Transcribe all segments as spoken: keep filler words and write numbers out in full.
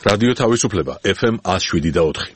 რადიო თავისუფლება ეფ ემ one oh seven და four.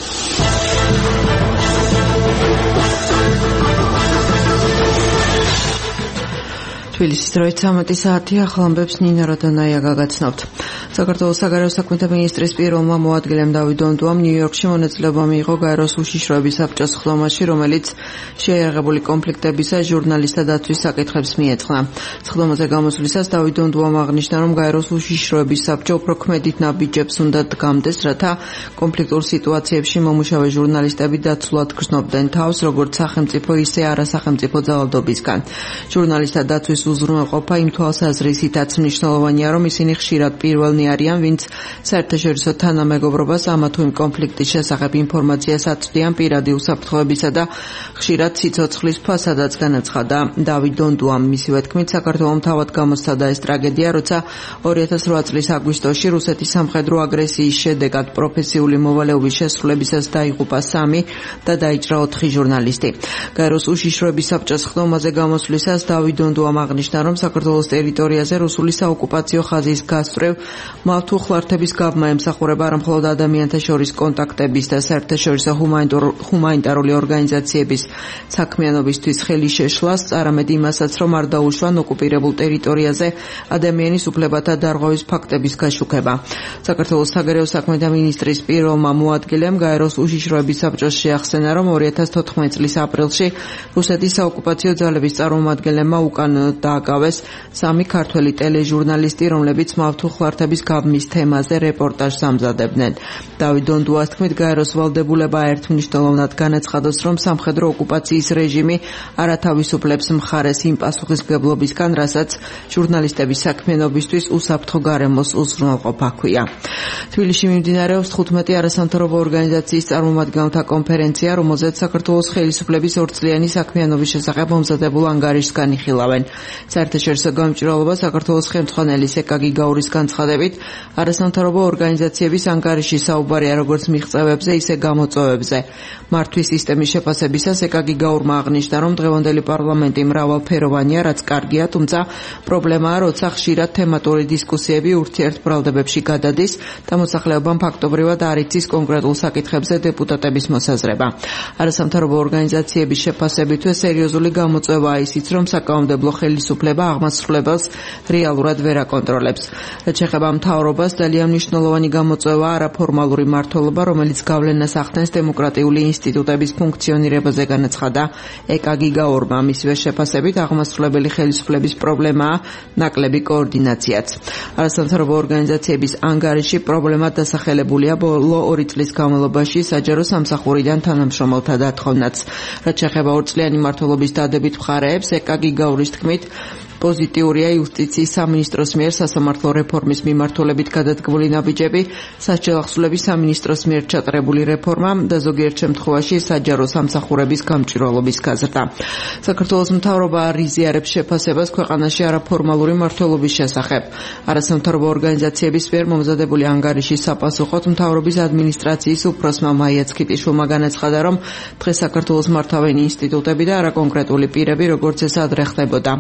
თბილისის დროით სამი საათი ახალ ამბებს ნინა როდანაია გაგაცნობთ. საქართველოს საგარეო საქმეთა მინისტრის პირველმა მოადგილემ დავით დონდუამ ნიუ-იორკში მონაწილეობა მიიღო გაეროს უშიშროების საბჭოს სხდომაში, რომელიც შეიარაღებული კონფლიქტებისა ჟურნალისტთა დაცვის საკითხებს მიეძღვნა. სხდომაზე გამოსვლისას დავით დონდუამ აღნიშნა, რომ გაეროს უშიშროების საბჭო უფრო ქმედით ნაბიჯებს უნდა დგამდეს, რათა კონფლიქტურ სიტუაციებში მომუშავე ჟურნალისტები დაცულად გრძნობდნენ თავს, როგორც სახელმწიფო, ისე არასახელმწიფო ძალადობისგან. ჟურნალისტთა დაცვის უზრუნველყოფა იმ თვალსაზრისითაც მნიშვნელოვანია, რომ ისინი ხშირად პირველნი არიან, ვინც საერთაშორისო თანამეგობრობას ამა თუ იმ კონფლიქტის შესახებ ინფორმაციას აწვდიან პირადი უსაფრთხოებისა და ხშირად სიცოცხლის ფასადაც განაცხადა დავით დონდუამ. მისივე თქმით, საქართველომ თავად გამოსცადა ეს ტრაგედია, როცა two thousand eight წლის აგვისტოში რუსეთის სამხედრო აგრესიის შედეგად პროფესიული მოვალეობის შესრულებისას დაიღუპა სამი და დაიჭრა ოთხი ჟურნალისტი. გაეროს უშიშროების საბჭოს სხდომაზე გამოსვლისას დავით დონდუამ აღნიშნა, რომ საქართველოს ტერიტორიაზე რუსული საოკუპაციო ხაზის გასწვრივ მავთუხლართების გაბმა ემსახურება არა მხოლოდ ადამიანთა შორის კონტაქტების და საერთაშორისო ჰუმანიტარული ორგანიზაციების საქმიანობისთვის ხელი შეშლას, არამედ იმასაც, რომ არ დაუშვან ოკუპირებულ ტერიტორიაზე ადამიანის უფლებათა დარღვევის ფაქტების გაშუქება. საქართველოს საგარეო საქმეთა მინისტრის პირველმა მოადგილემ გაეროს უშიშროების საბჭოს შეახსენა, რომ two thousand fourteen წლის აპრილში რუსეთის საოკუპაციო ძალების წარმომადგენლებმა უკან დააკავეს სამი ქართველი ტელეჟურნალისტი, რომლებიც მავთუხლართების გაბმის თემაზე რეპორტაჟს ამზადებდნენ. დავით დონდუას თქმით, გაეროს ვალდებულება ერთმნიშვნელოვნად განაცხადოს, რომ სამხედრო ოკუპაციის რეჟიმი არათავისუფლებს მხარეს იმ პასუხისმგებლობისგან, რასაც ჟურნალისტების საქმიანობისთვის უსაფრთხო გარემოს უზრუნველყოფა ჰქვია. თბილისში მიმდინარეობს თხუთმეტი არასამთავრობო ორგანიზაციის წარმომადგენელთა კონფერენცია, რომელზეც საქართველოს ხელისუფლების ორწლიანი საქმიანობის შესახებ მომზადებულ ანგარიშს განიხილავენ. საერთაშორისო გამჭვირვალობა საქართველოს ხელმძღვანელის ეკაგი გაურის განცხადებით, არასამთავრობო ორგანიზაციების ანგარიში საუბარია როგორც მიღწევებზე, ისე გამოწვევებზე. მართვის სისტემის შეფასებისას ეკაგი გაურმა აღნიშნა, რომ დღევანდელი პარლამენტი მრავალფეროვანია, რაც კარგია, თუმცა პრობლემაა, როცა ხშირად თემატური დისკუსიები ურთიერთბრალდებებში გადადის და მოსახლეობამ ფაქტობრივად არ იცის კონკრეტულ საკითხებზე დეპუტატების მოსაზრება. არასამთავრობო ორგანიზაციების შეფასებითვე სერიოზული გამოწვევაა ისიც, რომ საკანონმდებლო ხელისუფლება აღმასრულებელს რეალურად ვერ აკონტროლებს. რაც შეეხება მთავრობას, ძალიან მნიშვნელოვანი გამოწვევა არაფორმალური მმართველობა, რომელიც გავლენას ახდენს დემოკრატიული ინსტიტუტების ფუნქციონირებაზე, განაცხადა ეკაგი გაურმა. მისივე შეფასებით, აღმასრულებელი ხელისუფლების პრობლემაა ნაკლები კოორდინაციაც. არასამთავრობო ორგანიზაციების ანგარიში პრობლემა დასახელებულია ბოლო ორი წლის განმავლობაში საჯარო სამსახურიდან თანამშრომელთა დათხოვნაც. რაც შეეხება ორწლიანი მმართველობის დადებით მხარეებს, ეკაგი გაურის თქმით, პოზიტიურია იუსტიციის სამინისტროს მიერ სასამართლო რეფორმის მიმართულებით გადადგმული ნაბიჯები, სასჯელ ახსულების სამინისტროს მიერ ჩატარებული რეფორმა და ზოგიერთ შემთხვევაში საჯარო სამსახურების გამჭვირვალობის გაზრდა. საქართველოს მთავრობა არ იზიარებს შეფასებას ქვეყანაში არაფორმალური მმართველობის შესახებ. არასამთავრობო ორგანიზაციების მიერ მომზადებული ანგარიშის საპასუხოდ მთავრობის ადმინისტრაციის უფროსმა მაია ცქიტიშვილმა განაცხადა, რომ დღეს საქართველოს მართავენ ინსტიტუტები და არა კონკრეტული პირები, როგორც ეს ადრე ხდებოდა.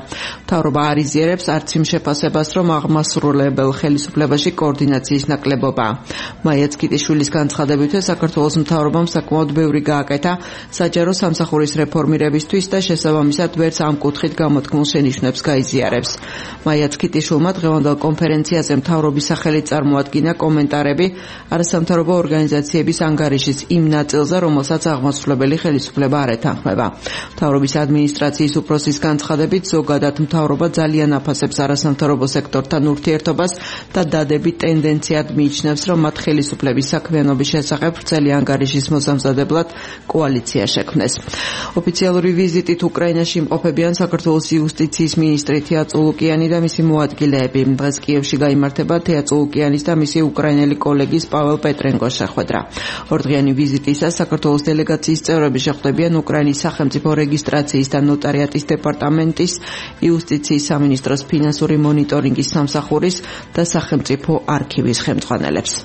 არ იზიარებს არც იმ შეფასებას, რომ აღმასრულებელ ხელისუფლებაში კოორდინაციის ნაკლებობაა. მაია ცქიტიშვილის განცხადებითვე საქართველოს მთავრობამ საკმაოდ ბევრი გააკეთა საჯარო სამსახურის რეფორმირებისთვის და შესაბამისად ვერც ამ კუთხით გამოთქმულ შენიშვნებს გაიზიარებს. მაია ცქიტიშვილმა დღევანდელ კონფერენციაზე მთავრობის სახელით წარმოადგინა კომენტარები არასამთავრობო ორგანიზაციების ანგარიშის იმ ნაწილზე, რომელსაც აღმასრულებელი ხელისუფლება არ ეთანხმება. მთავრობის ადმინისტრაციის უფროსის განცხადებით, ზოგადად მთავრობა ძალიან აფასებს არასამთავრობო სექტორთან ურთიერთობას და დადებით ტენდენციად მიიჩნევს, რომ მათ ხელისუფლების საქმიანობის შესახებ ვრცელი ანგარიშის მოსამზადებლად კოალიცია შექმნეს. ოფიციალური ვიზიტით უკრაინაში იმყოფებიან საქართველოს იუსტიციის მინისტრი თეა წულუკიანი და მისი მოადგილეები. დღეს კიევში გაიმართება თეა წულუკიანის და მისი უკრაინელი კოლეგის პაվել პეტრენკოს შეხვედრა. ორდღიანი ვიზიტისას საქართველოს დელეგაციის წევრები შეხვდებიან უკრაინის სახელმწიფო რეგისტრაციის და ნოტარიატის დეპარტამენტის, იუსტიციის სამინისტროს ფინანსური მონიტორინგის სამსახურის და სახელმწიფო არქივის ხელმძღვანელებს.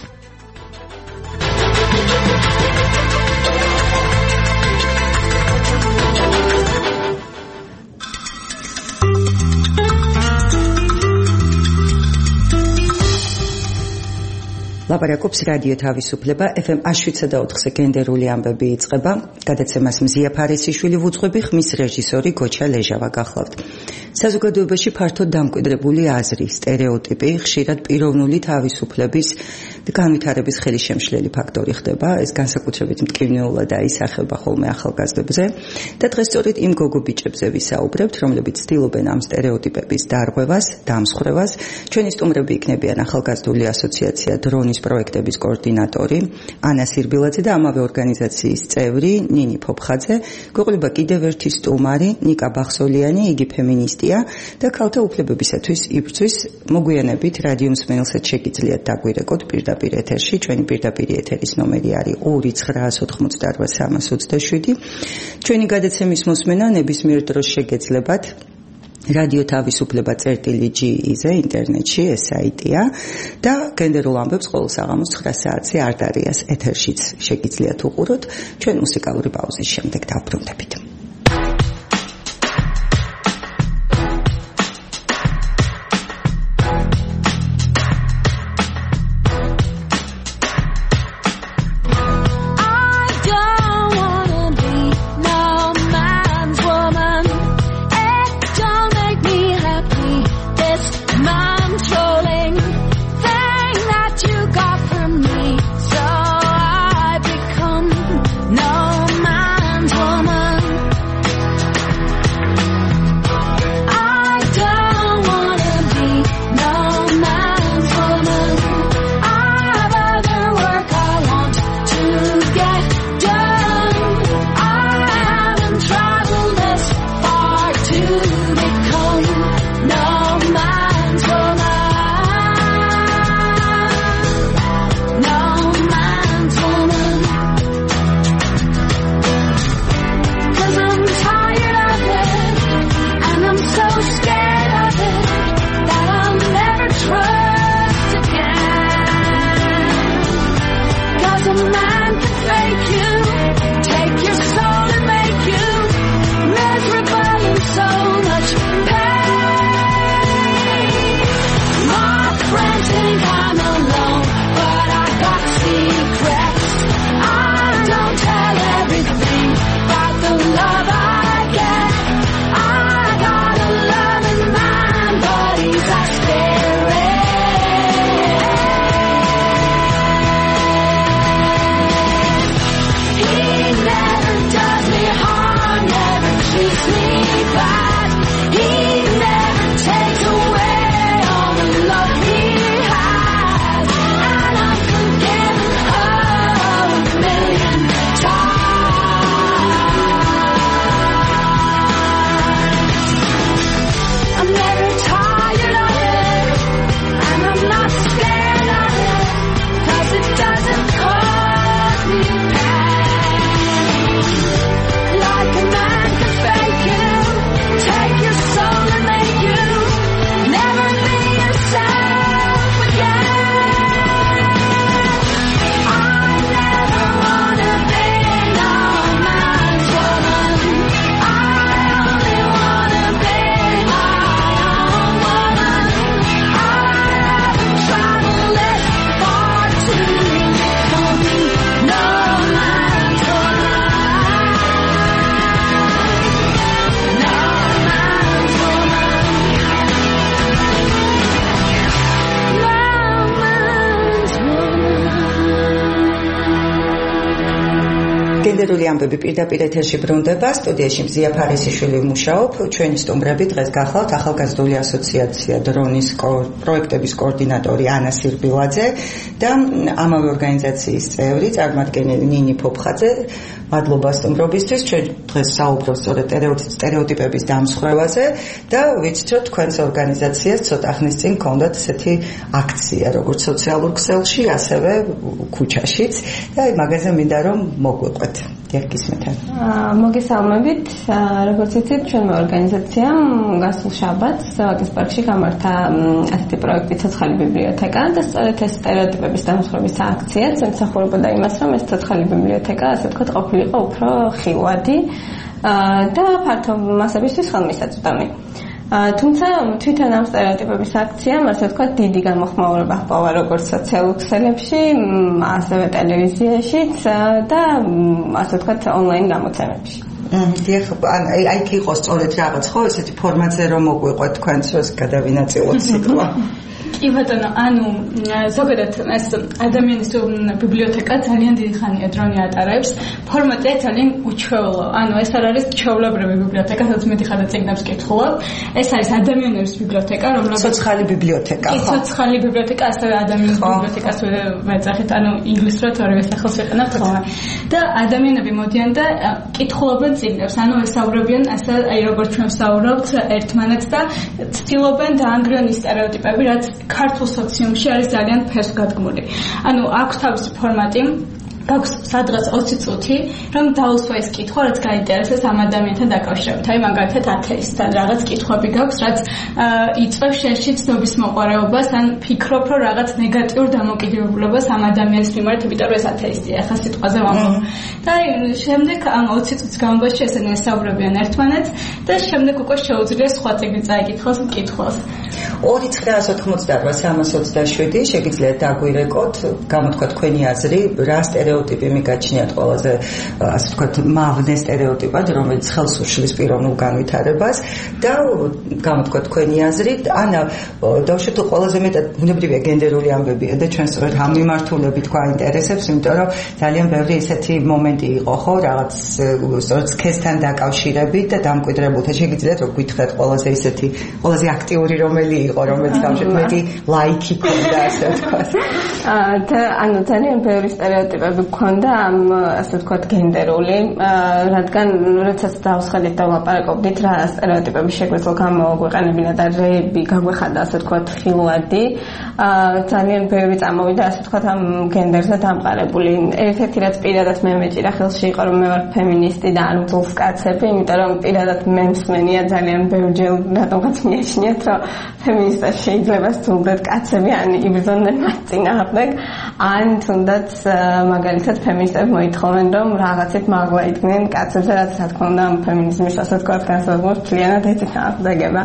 ლაპარაკობს რადიო თავისუფლება ეფ ემ შვიდსა და ოთხზე გენდერული ამბები იწყება. გადაცემას მზია ფარისიშვილი ვუძღვები, ხმის რეჟისორი გოჩა ლეჟავა გახლავთ. საზოგადოებაში ფართოდ დამკვიდრებული აზრი, სტერეოტიპი, ხშირად პიროვნული თავისუფლების განვითარების ხელისშემშლელი ფაქტორი ხდება. ეს განსაკუთრებით მტკივნეულად აისახება ხოლმე ახალგაზრდებზე და დღეს სწორედ იმ გოგო ბიჭებზე ვისაუბრებთ, რომლებიც ცდილობენ ამ სტერეოტიპების დარღვევას, დამსხვრევას. ჩვენი სტუმრები იქნებიან ახალგაზრდული ასოციაცია დრონის პროექტების კოორდინატორი ანა სირბილაძე და ამავე ორგანიზაციის წევრი ნინი ფოფხაძე. გვეყოლება კიდევ ერთი სტუმარი ნიკა ბახსოლიანი, იგი ფემინისტია და ქალთა უფლებებისათვის იბრძვის. მოგვიანებით რადიო მსმენელსაც შეგიძლიათ დაგვირეკოთ პირდაპირ ეთერში. ჩვენი პირდაპირ ეთერის ნომერი არის ორი ცხრაას ოთხმოცდაოთხ სამას ოცდაშვიდი. ჩვენი გადაცემის მოსმენა ნებისმიერ დროს შეგეძლებათ რადიო თავისუფლება წერტილი ჯი ი-ზე ინტერნეტში, ეს საიტია და გენდერულ ამბებს ყოველ საღამოს ცხრა საათზე არტარიას ეთერშიც შეგიძლიათ უყუროთ. ჩვენ მუსიკალური პაუზის შემდეგ დავბრუნდებით. გენდერული ამბები პირდაპირ ეთერში ბრუნდება. სტუდიაში მზია ფარისიშვილი მუშაობ. ჩვენი სტუმრები დღეს გახლავთ ახალგაზრდული ასოციაცია დრონის პროექტების კოორდინატორი ანა სირბილაძე და ამავე ორგანიზაციის წევრი წარმომადგენელი ნინი ფოფხაძე. მადლობა სტუმრობისთვის. ჩვენ დღეს საუბრობთ სწორედ სტერეოტიპების დამსხვრევაზე და ვიცით, თქვენს ორგანიზაციას ცოტა ხნის წინ ჰქონდათ ესეთი აქცია, როგორც სოციალურ ქსელში, ასევე ქუჩაშიც და მაგაზე მინდა რომ მოგვიყვეთ. დიახ, მოგესალმებით. როგორც იცით, ჩვენმა ორგანიზაციამ გასულ შაბათს ზავაგის პარკში გამართა ასეთი პროექტი ცოცხალი ბიბლიოთეკა და სწორედ ეს სტერეოტიპების დამსხვრევის აქციაც ემსახურებოდა იმას, რომ ეს ცოცხალი ბიბლიოთეკა, ასე ვთქვათ, ყოფილიყო უფრო ხილვადი და ფართო მასებისთვის ხელმისაწვდომი. თუმცა თვითონ ამ სტერეოტიპების აქციამ ასე ვთქვათ დიდი გამოხმაურება ჰპოვა როგორც სოციალურ ქსელებში, ასევე ტელევიზიაშიც და ასე ვთქვათ ონლაინ გამოცემებში. დიახ, აი აი კი იყოს სწორედ რაღაც ხო ესეთი ფორმატზე რომ მოგვიყვეთ თქვენც როს გადავინაწილოთ სიტყვა. კი ბატონო, ანუ ზოგადად ეს ადამიანის ბიბლიოთეკა ძალიან დიდი ხანია დრონი ატარებს. ფორმატი ძალიან უჩვეულო. ანუ ეს არ არის ჩვეულებრივი ბიბლიოთეკა, სადაც მეტი ხადა წიგნებს კითხულობ. ეს არის ადამიანების ბიბლიოთეკა, რომლებიც ცოცხალი ბიბლიოთეკა, ხო? ცოცხალი ბიბლიოთეკა, ასევე ადამიანის ბიბლიოთეკას ვეძახით, ანუ ინგლისურად ორივე სახელს ვიყენებთ ხოლმე. და ადამიანები მოდიან და კითხულობენ წიგნებს, ანუ ესაუბრებიან ასე აი როგორც ჩვენ ვსაუბრობთ ერთმანეთს და ცდილობენ დაანგრიონ ის სტერეოტიპები, რაც ქართულ სოციუმში არის ძალიან ფესვგადგმული. ანუ აქვს თავისი ფორმატი, აქვს სადღაც ოცი წუთი, რომ დაუსვა ეს კითხვა, რაც გაინტერესებს ამ ადამიანთან დაკავშირებით. აი მაგალითად ათეისტთან რაღაც კითხვები გაქვს, რაც იწვევს შენში ცნობის მოყვარეობას, ან ფიქრობ, რომ რაღაც ნეგატიურ დამოკიდებულებას ამ ადამიანის მიმართ, იმიტომ რომ ეს ათეისტია, ახლა სიტყვაზე ვამბობ. და აი შემდეგ ამ ოცი წუთის განმავლობაში ესენი ესაუბრებიან ერთმანეთს და შემდეგ უკვე შეუძლია სხვა წიგნი წაიკითხოს მკითხველს. ორი ცხრაას ოთხმოცდაოთხ სამას ოცდაშვიდი შეგიძლიათ დაგვირეკოთ, გამოთქვა თქვენი აზრი, რა სტერეოტიპი მიგაჩნიათ ყველაზე, ასე ვთქვათ, მავნე სტერეოტიპად, რომელიც ხელს უშლის პიროვნულ განვითარებას და გამოთქვა თქვენი აზრი, ან დავუშვათ ყველაზე მეტად ბუნებრივია გენდერული ამბებია და ჩვენ სწორედ ამ მიმართულებით გვაინტერესებს, იმიტომ რომ ძალიან ბევრი ესეთი მომენტი იყო, ხო, რაღაც სწორედ სქესთან დაკავშირებით და დამკვიდრებულთან შეგიძლიათ რომ გითხრათ ყველაზე ესეთი, ყველაზე აქტიური რომელი იყო, რომელიც გავშეთ მეტი ლაიქი ქონდა, ასე ვთქვათ. აა და ანუ ძალიან ბევრი სტერეოტიპები ქონდა ამ ასე ვთქვათ გენდერული, რადგან როდესაც დავსხადით და ვლაპარაკობდით რა სტერეოტიპები შეგვეძლო გამოგვეყენებინა და რეები გაგვეხადა ასე ვთქვათ ხილვადი, აა ძალიან ბევრი წამოვიდა ასე ვთქვათ ამ გენდერზე დამყარებული. ერთ-ერთი რაც პირადად მე მეჭირა ხელში იყო რომ მე ვარ ფემინისტი და არ ვძულს კაცები, იმიტომ რომ პირადად მე მსმენია ძალიან ბევრჯერ რატომღაც მიაჩნიათ რომ ფემინისტად შეიძლება სძულდეთ კაცები, ან იბრძოდნენ მათ წინააღმდეგ, ან თუნდაც მაგალითად ფემინისტები მოითხოვენ რომ რაღაცით მაღლა იდგნენ კაცებზე, რაც რა თქმა უნდა ფემინიზმის ასე ვთქვათ განსაზღვრებას მთლიანად ეწინააღმდეგება.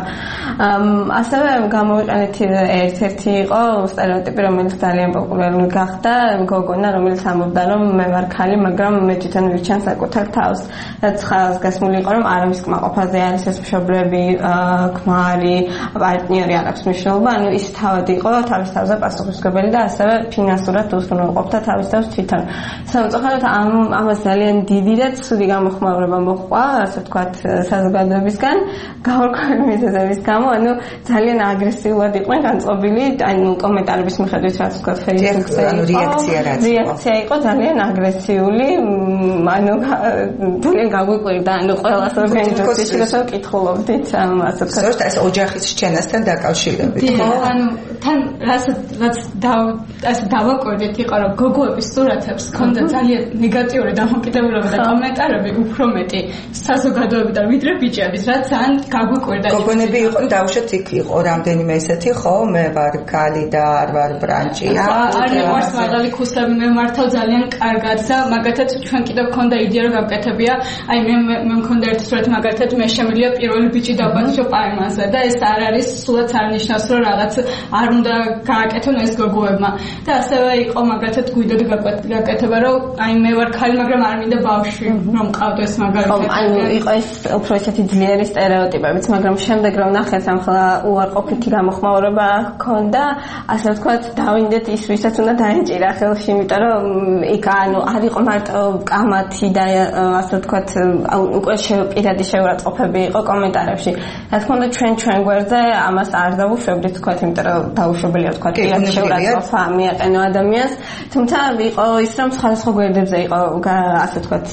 ასევე გამოვიყენეთ ერთ-ერთი იყო სტერეოტიპი, რომელიც ძალიან პოპულარული გახდა, გოგონა, რომელიც ამბობდა რომ მე ვარ ქალი, მაგრამ მე თვითონ ვირჩენ საკუთარ თავს. რაც ხაზგასმული იყო რომ არავის კმაყოფაზე არის ეს მშობლები, ქმარი, პარტნიორი არ აქვს მნიშვნელობა, ანუ ის თავად იყო თავის თავზე პასუხისმგებელი და ასევე ფინანსურად უზრუნველყოფდა თავის თავს თვითონ. სამწუხაროდ ამ ამას ძალიან დიდი და ცუდი გამოხმაურება მოჰყვა, ასე ვთქვათ, საზოგადოებისგან, გამორკვეული მიზეზების გამო, ანუ ძალიან აგრესიულად იყვნენ განწყობილი, ანუ კომენტარების მიხედვით, რაც ვთქვათ, Facebook-ზე ანუ რეაქცია რაც იყო. რეაქცია იყო ძალიან აგრესიული, ანუ ძალიან გაგვიკვირდა, ანუ ყველას ორგანიზაციაში რომ კითხულობდით, ასე ვთქვათ. სწორედ ეს ოჯახის რჩენასთან დაკავშირებით. ხო, ანუ თან რასაც რაც ასე დავაკვირდით იყო რომ გოგოების სურათებს ქონდა ძალიან ნეგატიური დამოკიდებულება და კომენტარები უფრო მეტი საზოგადოებიდან ვიდრე ბიჭების, რაც ძალიან გაგვიკვირდა. გოგონები იყვნენ, დავუშვათ იქ იყო რამდენიმე ესეთი, ხო, მე ვარ ქალი და არ ვარ ბრანჭი. არ მიყვარს მაღალი ქუსლები, მე მართავ ძალიან კარგად და მაგათაც ჩვენ კიდევ ქონდა იდეა რომ გავკეთებია, აი მე მე მქონდა ერთი სურათი მაგათაც მე შემიძლია პირველი ბიჭი დავბაჭო პაემაზე და ეს არ არის სულაც არ ნიშნავს რომ რაღაც არ უნდა გააკეთონ ეს გოგოებმა. და ასევე იყო მაგათაც გვიდოდი გაკეთება რომ აი მე ვარ ქალი, მაგრამ არ მინდა ბავშვი რომ მყავდეს მაგალითად. ანუ იყო ეს უფრო ესეთი ძლიერი სტერეოტიპებიც, მაგრამ შემდეგ რომ ნახეთ ახლა უარყოფითი გამოხმაურება ჰქონდა, ასე ვთქვათ, დავინდეთ ის ვისაც უნდა დაეჭირა ხელში, იმიტომ რომ იქ ანუ არ იყო მარტო კამათი და ასე ვთქვათ, უკვე პირადი შეურაცხყოფები იყო კომენტარებში. რა თქმა უნდა ჩვენ ჩვენ გვერდზე ამას არ დავუშვებდით, ვთქვათ, იმიტომ რომ დაუშვებელია ვთქვათ, პირადი შეურაცხყოფა მიაყენო ადამიანს, თუმცა იყო ის რომ სხვადასხვა გვერდებზე იყო ასე ვთქვათ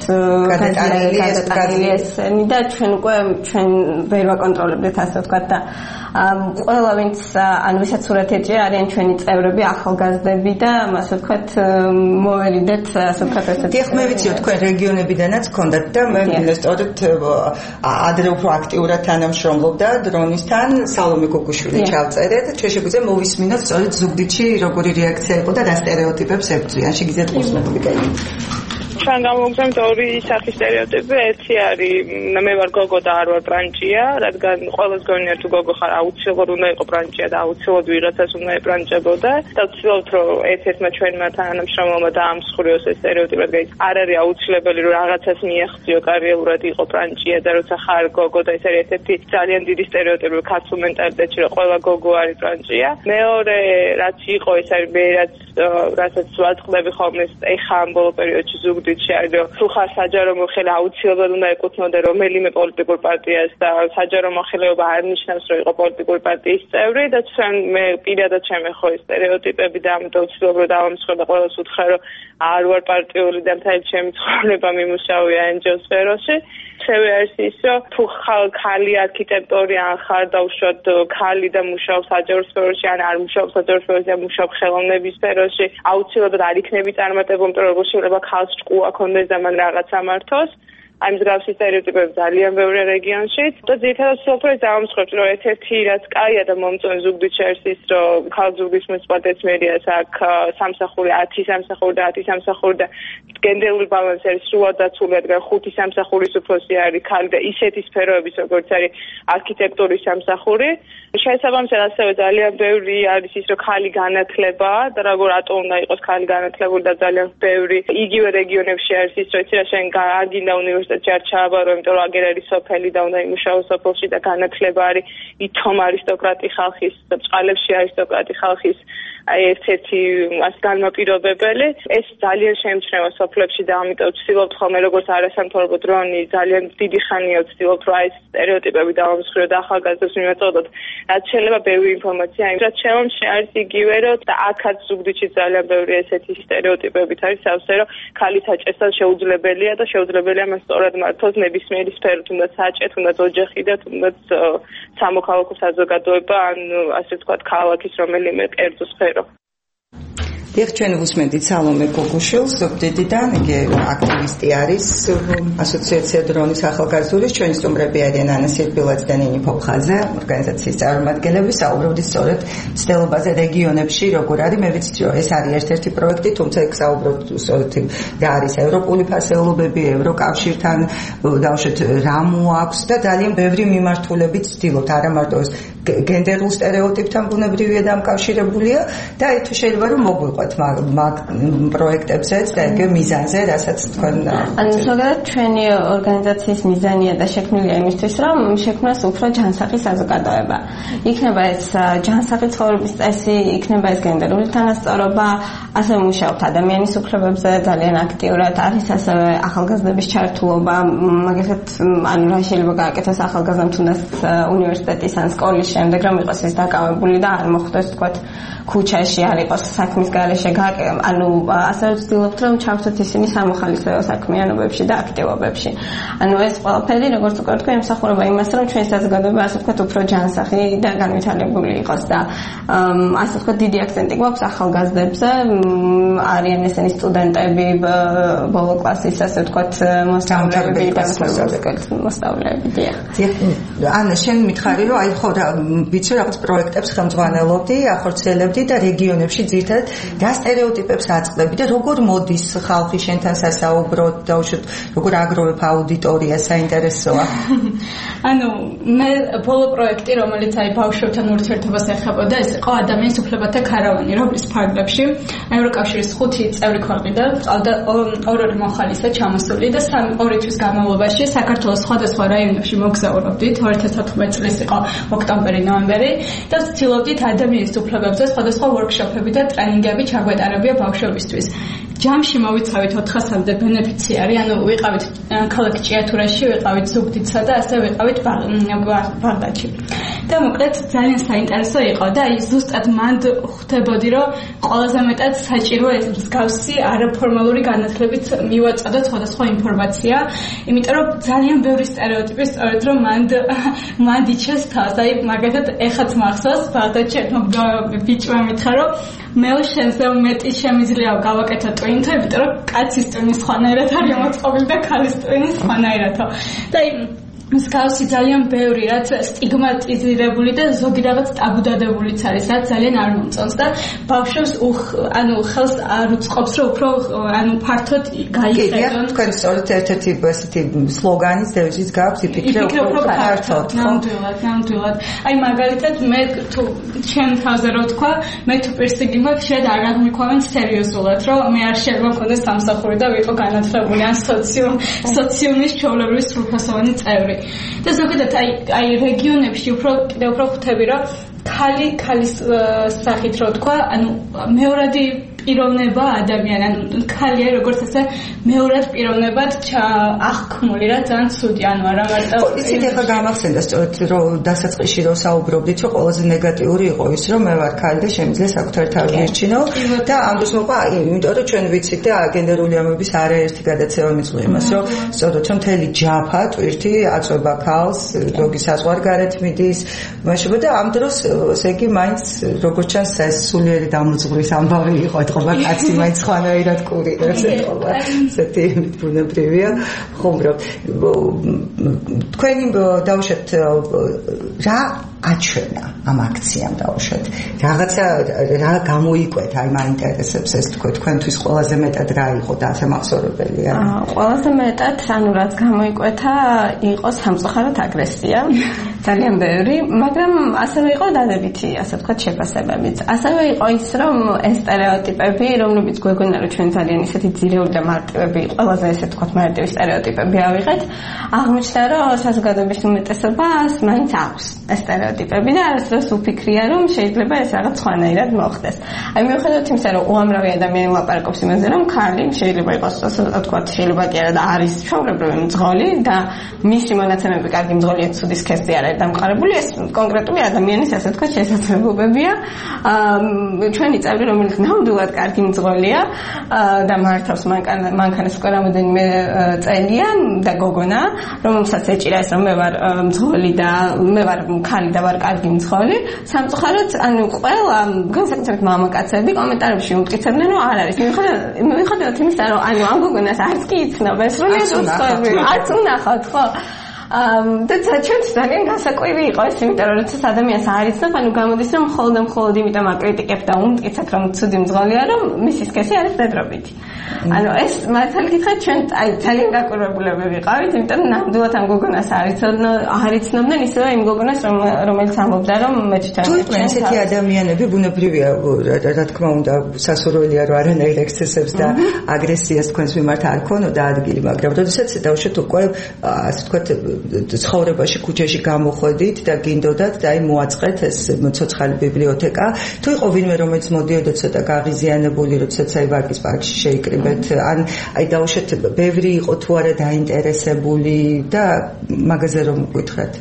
გადატანილი ესენი და ჩვენ უკვე ჩვენ ვერ ვაკონტროლებდით ასე ვთქვათ და ყველა ვინც ანუ ვისაც სურათი ეჭირა არიან ჩვენი წევრები, ახალგაზრდები და ასე ვთქვათ მოვერიდეთ ასე ვთქვათ ესეთი. დიახ, მე ვიცი თქვენ რეგიონებიდანაც გქონდათ და მე სწორედ ადრე უფრო აქტიურად თანამშრომლობდა დრონისთან სალომე გოგუშვილი ჩავწერეთ. ჩვენ შეგვიძლია მოვისმინოთ სწორედ ზუგდიდში როგორი რეაქცია იყო და რა სტერეოტიპებს ებრძვიან. შეგიძლიათ მოსმენები გაიგეთ. ჩვენ გამოვგზავნით ორი სახის სტერეოტიპი. ერთი არის მე ვარ გოგო და არ ვარ ბრანჭია, რადგან ყველას გონია თუ გოგო ხარ აუცილებლად უნდა იყო ბრანჭია და აუცილებლად ვიღაცას უნდა ებრანჭებოდა. და ვცდილობთ რომ ერთ-ერთმა ჩვენმა თანამშრომელმა დაამსხვრიოს ეს სტერეოტიპი, რადგან არ არის აუცილებელი რომ რაღაცას მიაღწიო კარიერულად იყო ბრანჭია და როცა ხარ გოგო და ეს არის ერთ-ერთი ძალიან დიდი სტერეოტიპი ქართულ მენტალიტეტში რომ ყველა გოგო არის ბრანჭია. მეორე რაც იყო ეს არის მე რაც რასაც ვაწყდები ხოლმე ეხა ამ ბოლო პერიოდში ზუგდიდში არის რომ თუ ხარ საჯარო მოხელე აუცილებლად უნდა ეკუთვნოდე რომელიმე პოლიტიკურ პარტიას და საჯარო მოხელეობა არ ნიშნავს რომ იყო პოლიტიკური პარტიის წევრი და ჩვენ მე პირადად შემეხო ეს სტერეოტიპები და ამიტომ ვცდილობ რომ დავამსხვრევ და ყველას უთხრა რომ არ ვარ პარტიული და მთელი ჩემი ცხოვრება მიმუშავია εν ჯი ო სფეროში. შევე არის ის რომ თუ ხალი არქიტექტორი ან ხარ დაუშვათ ხალი და მუშაობს საჯარო სფეროში ან არ მუშაობს საჯარო სფეროში და მუშაობს ხელოვნების სფეროში აუცილებლად არ იქნები წარმატებული, იმიტომ რომ შეიძლება ხალხს ჭკუა ქონდეს და მან რაღაც ამართოს. ამ მსგავსი სტერეოტიპები ძალიან ბევრი რეგიონში და ძირითადად სოფლის დავამსხვრევთ რომ ერთ-ერთი რაც კაია და მომწონს ზუგდიდში არის ის რომ ქალაქ ზუგდიდის მუნიციპალიტეტის მერიას აქ სამსახური ათი სამსახური და ათი სამსახური და გენდერული ბალანსი არის სრულად დაცული, რადგან ხუთი სამსახურის უფროსი არის ქალი და ისეთი სფეროების როგორც არის არქიტექტურის სამსახური. შესაბამისად ასევე ძალიან ბევრი არის ის რომ ქალი განათლება და როგორ რატო უნდა იყოს ქალი განათლებული და ძალიან ბევრი იგივე რეგიონებში არის ის რომ იცი რა შენ არ გინდა უნივერსიტეტში არ ჩააბარო, იმიტომ რომ აგერ არის სოფელი და უნდა იმუშაო სოფელში და განათლება არის ითომ არისტოკრატი ხალხის და წყალებში არისტოკრატი ხალხის აი ერთ-ერთი ას განმაპირობებელი. ეს ძალიან შეიმჩნევა სოფლებში და ამიტომ ვცდილობთ ხოლმე როგორც არასამთავრობო დრონი ძალიან დიდი ხანია ვცდილობთ რომ აი ეს სტერეოტიპები დავამსხვრევ და ახალგაზრდებს მიმაწოდოთ რაც შეიძლება ბევრი ინფორმაცია იმ რაც შემომში არის იგივე რომ და აქაც ზუგდიდში ძალიან ბევრი ესეთი სტერეოტიპებით არის სავსე რომ ქალი საჭესთან შეუძლებელია და შეუძლებელია მას სწორად მართოს ნებისმიერი სფერო, თუნდაც საჭე, თუნდაც ოჯახი და თუნდაც სამოქალაქო საზოგადოება ან ასე ვთქვათ ქალაქის რომელიმე კერძო სფერო. დიახ, ჩვენ ვუსმენთ სალომე გოგუშვილს ზუგდიდიდან, იგი აქტივისტი არის ასოციაცია დრონის ახალგაზრდულის, ჩვენი სტუმრები არიან ანა სირბილაძე და ნინი ფოფხაძე, ორგანიზაციის წარმომადგენლები, საუბრობთ სწორედ მცდელობაზე რეგიონებში, როგორ არის, მე ვიცით რომ ეს არის ერთ-ერთი პროექტი, თუმცა იქ საუბრობთ სწორედ რა არის ევროპული ფასეულობები, ევროკავშირთან დავუშვათ რა მოაქვს და ძალიან ბევრი მიმართულებით ვცდილობთ, არა მარტო ეს გენდერულ სტერეოტიპთან ბუნებრივია დამკავშირებულია და თუ შეიძლება რომ მოგვიყვეთ მაგ პროექტებზეც და ეგ მიზანზე, რასაც თქვენ ანუ ზოგადად ჩვენი ორგანიზაციის მიზანია და შექმნილია იმისთვის, რომ შექმნას უფრო ჯანსაღი საზოგადოება. იქნება ეს ჯანსაღი ცხოვრების წესი, იქნება ეს გენდერული თანასწორობა, ასევე მუშაობთ ადამიანის უფლებებზე ძალიან აქტიურად, არის ასევე ახალგაზრდების ჩართულობა, მაგალითად, ანუ რა შეიძლება გააკეთოს ახალგაზრდამ თუნდაც უნივერსიტეტის ან სკოლის შემდეგ რომ იყოს ეს დაკავებული და არ მოხდეს თქვათ ქუჩაში არ იყოს საქმის გარეშე, ანუ ასევე ვცდილობთ რომ ჩავთვათ ისინი სამოხალისეო საქმიანობებში და აქტივობებში. ანუ ეს ყველაფერი როგორც უკვე თქვენ ემსახურება იმას, რომ ჩვენი საზოგადოება ასე ვთქვათ უფრო ჯანსაღი და განვითარებული იყოს და ასე ვთქვათ დიდი აქცენტი გვაქვს ახალგაზრდებზე, არიან ესენი სტუდენტები, ბოლო კლასის ასე ვთქვათ მოსწავლეები და მოსწავლეები. დიახ. ანა, შენ მითხარი რომ აი ხო ვიცი რაღაც პროექტებს ხელმძღვანელობდი, ახორციელებდი და რეგიონებში ძირითადად რა სტერეოტიპებს აწყდები და როგორ მოდის ხალხი შენთან სასაუბროდ და უშუალოდ როგორ აგროვებ აუდიტორია, საინტერესოა. ანუ მე ბოლო პროექტი, რომელიც აი ბავშვებთან ურთიერთობას ეხებოდა, ეს იყო ადამიანის უფლებათა ქარავანი, რომლის ფარგლებში ევროკავშირის ხუთი წევრი ქვეყნიდან ყავდა ორ-ორი მოხალისე ჩამოსული და ორი თვის განმავლობაში საქართველოს სხვადასხვა რაიონებში მოგზაურობდით. ორი ათას თერთმეტი წლის იყო ოქტომბერი, ნოემბერი და ვცდილობდით ადამიანის უფლებებზე სხვადასხვა ვორქშოპები და ტრენინგები ჩაგვეტარებია ბავშვებისთვის. ჯამში მოვიცავით ოთხასამდე ბენეფიციარი, ანუ ვიყავით ქალაქ ჭიათურაში, ვიყავით ზუგდიდსა და ასე ვიყავით ბაღდადში. და მოკლედ ძალიან საინტერესო იყო და აი ზუსტად მანდ ხვდებოდი, რომ ყველაზე მეტად საჭირო ეს მსგავსი არაფორმალური განათლებით მივაწოდა სხვადასხვა ინფორმაცია, იმიტომ რომ ძალიან ბევრი სტერეოტიპი სწორედ რომ მანდ მანდ იჩეს თავს. აი მაგალითად ეხაც მახსოვს ბაღდადში ერთმა ბიჭმა მითხრა, რომ მე შენზე მეტი შემიძლია გავაკეთო ტვინთო, იმიტომ რომ კაცის ტვინი სხვანაირად არის მოწყობილი და ქალის ტვინი სხვანაირადო. და მსგავსი ძალიან ბევრი რაც სტიგმატიზირებული და ზოგი რაღაც ტაბუდადებულიც არის, რაც ძალიან არ მომწონს და ბავშვებს ანუ ხელს არ უწყობს რომ უფრო ანუ ფართოდ გაიხედონ. თქვენ სწორედ ერთ-ერთი ესეთი სლოგანის დევიზიც გაქვს იფიქრე უფრო ფართოდ. ნამდვილად, ნამდვილად. აი მაგალითად მე თუ ჩემ თავზე რო თქვა, მე თუ პირსიგი მაქვს შედ არ აღმიქვამენ სერიოზულად, რომ მე არ შეიძლება მქონდეს სამსახური და ვიყო განათლებული ან სოციუმ სოციუმის ჩვეულებრივი სრულფასოვანი წევრი. და ზოგადად აი აი რეგიონებში უფრო კიდევ უფრო ხვდები რომ ქალი ქალის სახით რო თქვა, ანუ მეორადი პიროვნება ადამიანი, ანუ ქალია როგორც ასე მეორად პიროვნებად აღქმული რა ძალიან ცუდი, ანუ არა მარტო იცით ახლა გამახსენდა სწორედ რომ დასაწყისში რომ საუბრობდით რომ ყველაზე ნეგატიური იყო ის რომ მე ვარ ქალი და შემიძლია საკუთარი თავი მერჩინო და ამ დროს მოყვა იმიტომ რომ ჩვენ ვიცით და გენდერული ამბების არაერთი გადაცემა მიწყვა იმას რომ სწორედ რომ მთელი ჯაფა ტვირთი აწובה ქალს ზოგი საზღვარგარეთ მიდის მაშინ და ამ დროს ესე იგი მაინც როგორც ჩანს ეს სულიერი დამოწურის ამბავი იყო ეთყობა კაცი მაინც ხვანაირად კურირებს ეთყობა ესეთი ბუნებრივია ხომ რომ თქვენი დავუშვათ რა აჩვენა ამ აქციამ დავუშვათ რაღაცა რა გამოიკვეთ აი მაინტერესებს ეს თქვენ თქვენთვის ყველაზე მეტად რა იყო და ასე მახსოვრებელია ყველაზე მეტად ანუ რაც გამოიკვეთა იყო სამწუხაროდ აგრესია ძალიან ბევრი მაგრამ ასევე იყო დადებითი ასე ვთქვათ შეფასებებიც ასევე იყო ის რომ ეს სტერეოტიპები რომლებიც გვეგონა რომ ჩვენ ძალიან ისეთი ძირეული და მარტივები ყველაზე ესე ვთქვათ მარტივი სტერეოტიპები ავიღეთ აღმოჩნდა რომ საზოგადოების უმეტესობას მაინც აქვს ეს სტერეოტიპები და არასდროს უფიქრია რომ შეიძლება ეს რაღაც სხვანაირად მოხდეს აი მიუხედავად იმისა რომ უამრავი ადამიანი ლაპარაკობს იმაზე რომ ქალი შეიძლება იყოს ასე ვთქვათ შეიძლება კი არა და არის ჩვეულებრივი მძღოლი და მისი მონაცემები კარგი მძღოლია ცუდი სქესი არ არის დამყარებული ეს კონკრეტული ადამიანის ასე ვთქვათ შესაძლებლობებია ჩვენი წევრი რომელიც ნამდვილად კარგი მძღოლია და მართავს მანქანას უკვე რამოდენიმე წელია და გოგონა რომელსაც ეჭირა ეს რომ მე ვარ მძღოლი და მე ვარ ქალი და ვარ კარგი მძღოლი სამწუხაროდ ანუ ყველა განსაკუთრებით მამაკაცები კომენტარებში უმტკიცებდნენ რომ არ არის მიუხედავად იმისა რომ ანუ ამ გოგონას არც კი იცნობა ეს სრულიად უცხოები არც უნახავთ ხო და ჩვენ ძალიან გასაკვირი იყო ეს იმიტომ რომ როცა ადამიანს არ იცნობ ანუ გამოდის რომ მხოლოდ და მხოლოდ იმიტომ აკრიტიკებ და უმტკიცებ რომ ცუდი მძღოლია რომ მისი სქესი არის დედრობითი ანუ ეს მართალი გითხრათ ჩვენ აი ძალიან გაკვირვებულები ვიყავით იმიტომ რომ ნამდვილად ამ გოგონას არ იცნობდნენ ისევე იმ გოგონას რომელიც ამბობდა რომ მე თვითონ ესეთი ადამიანები ბუნებრივია რა თქმა უნდა სასურველია რომ არანაირ ექსცესებს და აგრესიას თქვენს მიმართ არ ქონოდა ადგილი მაგრამ როდესაც დავუშვათ უკვე ასე ვთქვათ ცხოვრებაში ქუჩაში გამოხვედით და გინდოდათ და აი მოაწყეთ ეს ცოცხალი ბიბლიოთეკა თუ იყო ვინმე რომელიც მოდიოდა ცოტა გაღიზიანებული როდესაც აი ვარკის პარკში შეიკრიბეთ ან აი დავუშვათ ბევრი იყო თუ არა დაინტერესებული და მაგაზე რომ გითხრათ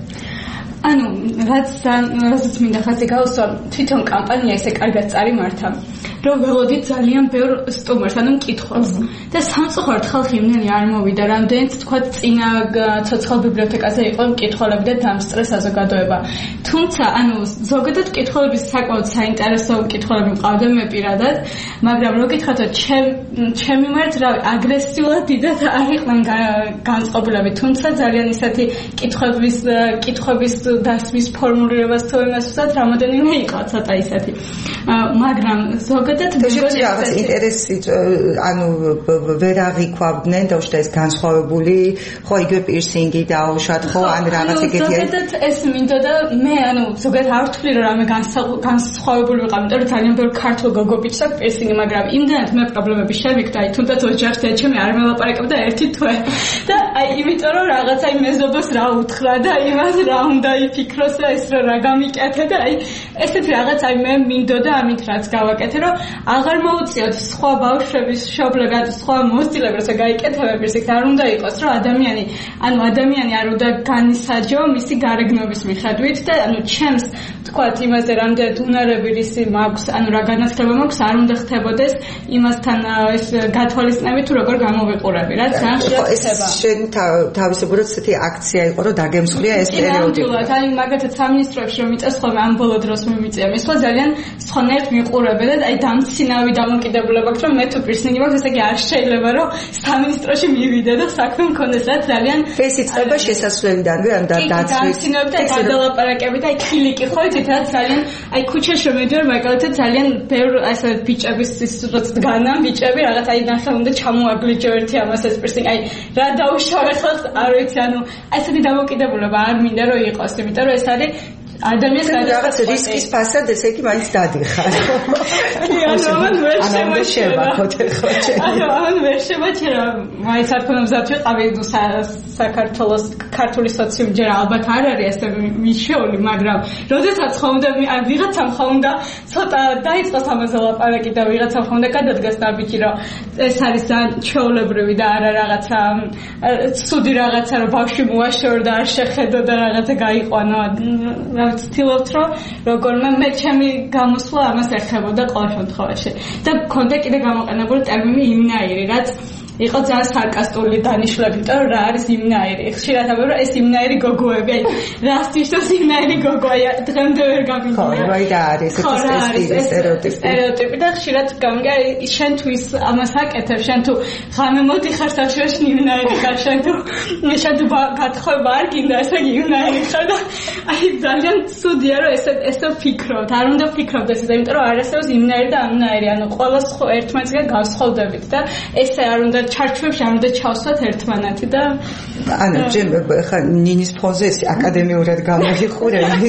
ანუ რაც რასაც მინდა ხაზი გავუსვა თვითონ კამპანია ესე კარგად წარიმართა რომ ველოდით ძალიან ბევრ სტუმარს ანუ მკითხველს და სამწუხაროდ ხალხი იმდენი არ მოვიდა რამდენიც თქვა წინა ცოცხალ ბიბლიოთეკაზე იყო მკითხველები და დამსწრე საზოგადოება თუმცა ანუ ზოგადად მკითხველების საკმაოდ საინტერესო მკითხველები მყავდა მე პირადად მაგრამ რო გითხრათ ჩემ ჩემი მიმართ რა აგრესიულად დიდად არ იყვნენ განწყობილები თუმცა ძალიან ისეთი მკითხების მკითხების დასმის ფორმულირებას თუ იმას ვსად რამოდენიმე იყო ცოტა ისეთი მაგრამ ზოგადად რაღაც ინტერესი ანუ ვერ აღიქვავდნენ და უშტა ეს განსხვავებული ხო იგივე პირსინგი დაუშვათ ხო ან რაღაც ეგეთი ზოგადად ეს მინდოდა მე ანუ ზოგადად არ ვთვლი რომ რამე განსხვავებული ვიყავ იმიტომ რომ ძალიან ბევრი ქართულ გოგობიჩს აქვს პირსინგი მაგრამ იმდანაც მე პრობლემები შევიქდა აი თუნდაც ოჯახში ჩემი არ მელაპარაკებდა ერთი თვე და აი იმიტომ რომ რაღაცა იმ მეზობელს რა უთხრა და იმას რა უნდა იფიქროს და ეს რა გამიკეთე და აი ესეთი რაღაც აი მე მინდოდა ამით რაც გავაკეთე რომ აღარ მოუწიოთ სხვა ბავშვების შობლებად სხვა მოსწილებს როცა გაიკეთებებს იქ არ უნდა იყოს რომ ადამიანი ანუ ადამიანი არ უნდა განისაჯო მისი გარეგნობის მიხედვით და ანუ ჩემს თქვათ იმაზე რამდენად უნარები რისი მაქვს ანუ რა განათლება მაქვს არ უნდა ხდებოდეს იმასთან ეს გათვალისწინებით თუ როგორ გამოვიყურები რა ძალიან შეიძლება შენ თავისებურად ესეთი აქცია იყო რომ დაგემსხვრია ეს სტერეოტიპი აი მაგათაც სამინისტროებში რომ იწეს ხოლმე ამ ბოლო დროს მიმიწია მე სხვა ძალიან სხვანაირად მიყურებენ და აი დამცინავი დამოკიდებულება აქვს, რომ მე თუ პირსინი მაქვს, ესე იგი არ შეიძლება რომ სამინისტროში მივიდე და საქმე მქონდეს, რაც ძალიან ეს იწყება შესასვლელიდანვე ან დაცვის. დამცინავი და გადალაპარაკები და აი ქილიკი ხო იცით რა ძალიან აი ქუჩაში რომ მედიოარ მაგალითად ძალიან ბევრ ასე ბიჭების ის რაც დგანან ბიჭები რაღაც აი ნახე უნდა ჩამოაგლიჯო ერთი ამას ეს პირსინი აი რა დაუშავე ხალხს არ ვიცი ანუ აი ესეთი დამოკიდებულება არ მინდა რომ იყოს იმიტომ რომ ეს არის ადამიანს რაღაც რისკის ფასად ესე იგი მაინც დადიხარ. ანუ მან ვერ შემოჩერა. ანუ მან ვერ შემოჩერა. მაინც არ ქონდა მზად ვიყავი საქართველოს ქართული სოციუმი ჯერ ალბათ არ არის ესე მიშეული, მაგრამ როდესაც ხონდა ვიღაცამ ხონდა ცოტა დაიწყოს ამაზე ლაპარაკი და ვიღაცამ ხონდა გადადგას ნაბიჯი რომ ეს არის ძალიან ჩვეულებრივი და არა რაღაცა ცუდი რაღაცა რომ ბავშვი მოაშორდა და არ შეხედო და რაღაცა გაიყვანო ვცდილობთ რომ როგორმე მე ჩემი გამოსვლა ამას ეხებოდა ყოველ შემთხვევაში და მქონდა კიდე გამოყენებული ტერმინი იმნაირი რაც იყო ძალიან სარკასტული დანიშნულება, იმიტომ რომ რა არის იმნაირი. ხშირად ამბობ რომ ეს იმნაირი გოგოები, აი რასტიშოს იმნაირი გოგოა, დღემდე ვერ გამიგია. ხო, რა იდა არის ეს სტერეოტიპი. სტერეოტიპი და ხშირად გამიგია შენ თუ ის ამას აკეთებ, შენ თუ ღამე მოდიხარ საშუალოში იმნაირი ხარ, შენ თუ შენ თუ გათხოვება არ გინდა, ესე იგი იმნაირი ხარ და აი ძალიან ცუდია რომ ესე ესე ვფიქრობთ. არ უნდა ვფიქრობთ ესე, იმიტომ რომ არ არსებობს იმნაირი და ამნაირი, ანუ ყოველს ერთმანეთსგან განსხვავდებით და ესე არ უნდა ჩარჩვებში არ უნდა ჩავსვათ ერთმანეთი და ანუ ხა ნინის ფონზე აკადემიურად გამოიხურები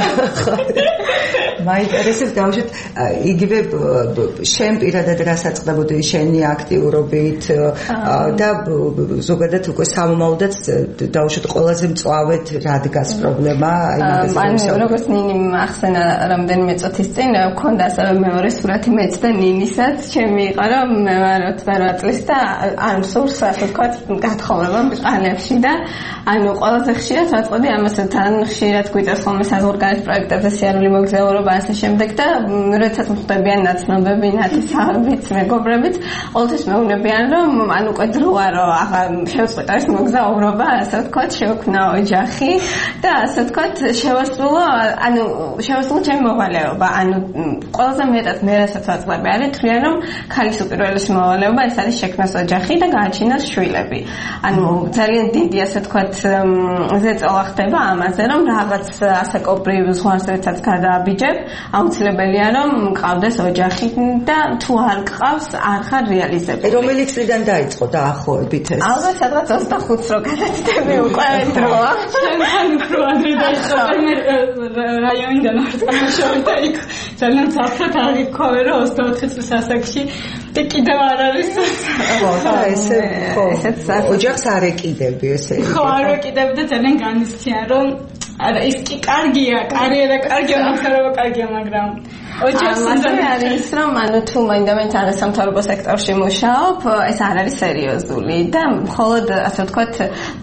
მაინტერესებს დავუშვით იგივე შენ პირადად რასაწყდებოდი შენი აქტიურობით და ზოგადად უკვე სამომავლოდაც დავუშვით ყველაზე მწვავედ რა დგას პრობლემა აი მაგაზე როგორც ნინი ახსენა რამდენიმე წუთის წინ მქონდა ასევე მეორე სურათი მეც და ნინისაც ჩემი იყო რომ მე ვარ ოცდაოთხ წლის და არ მსურს ასე ვთქვათ გათხოვება ბრძანებში და ანუ ყველაზე ხშირად ვაწყობდი ამასაც თან ხშირად გვიწევს ხოლმე საზღვარგარეთ პროექტებზე სიარული მოგზაურობა ასე შემდეგ და როდესაც მხვდებიან ნაცნობები ნათესავებიც მეგობრებიც ყოველთვის მეუბნებიან რომ ანუ უკვე დროა რომ აღარ შევწყვეტო ეს მოგზაურობა ასე ვთქვათ შევქმნა ოჯახი და ასე ვთქვათ შევასრულო ანუ შევასრულო ჩემი მოვალეობა ანუ ყველაზე მეტად მე რასაც ვაწყობდი არის თვლიან რომ ქალის უპირველესი მოვალეობა ეს არის შექმნას ოჯახი და გააჩინოს შვილები. ანუ ძალიან დიდი ასე ვთქვათ ზეწოლა ხდება ამაზე რომ რაღაც ასაკობრივ ზღვარზეცაც გადააბიჯებ, აუცილებელია რომ მყავდეს ოჯახი და თუ არ გყავს არ ხარ რეალიზებული. რომელი წლიდან დაიწყო დაახლოებით ეს? ალბათ სადღაც ოცდახუთს რო გადაცდები უკვე დროა. ჩემთან უფრო ადრე დაიწყო მე რაიონიდან ვარ წამოშორდა და იქ ძალიან ძაფრად აღიქოვე რომ ოცდაოთხ წლის ასაკში და კიდევ არ არის ხო და ესე ხო ოჯახს არ ეკიდები ესე იგი ხო არ ეკიდები და ძალიან განიცდიან რომ არა ის კი კარგია კარიერა კარგია მოგზაურობა კარგია მაგრამ ოჯახს უნდა არის რომ ანუ თუ მაინდამაინც არასამთავრობო სექტორში მუშაობ ეს არ არის სერიოზული და მხოლოდ ასე ვთქვათ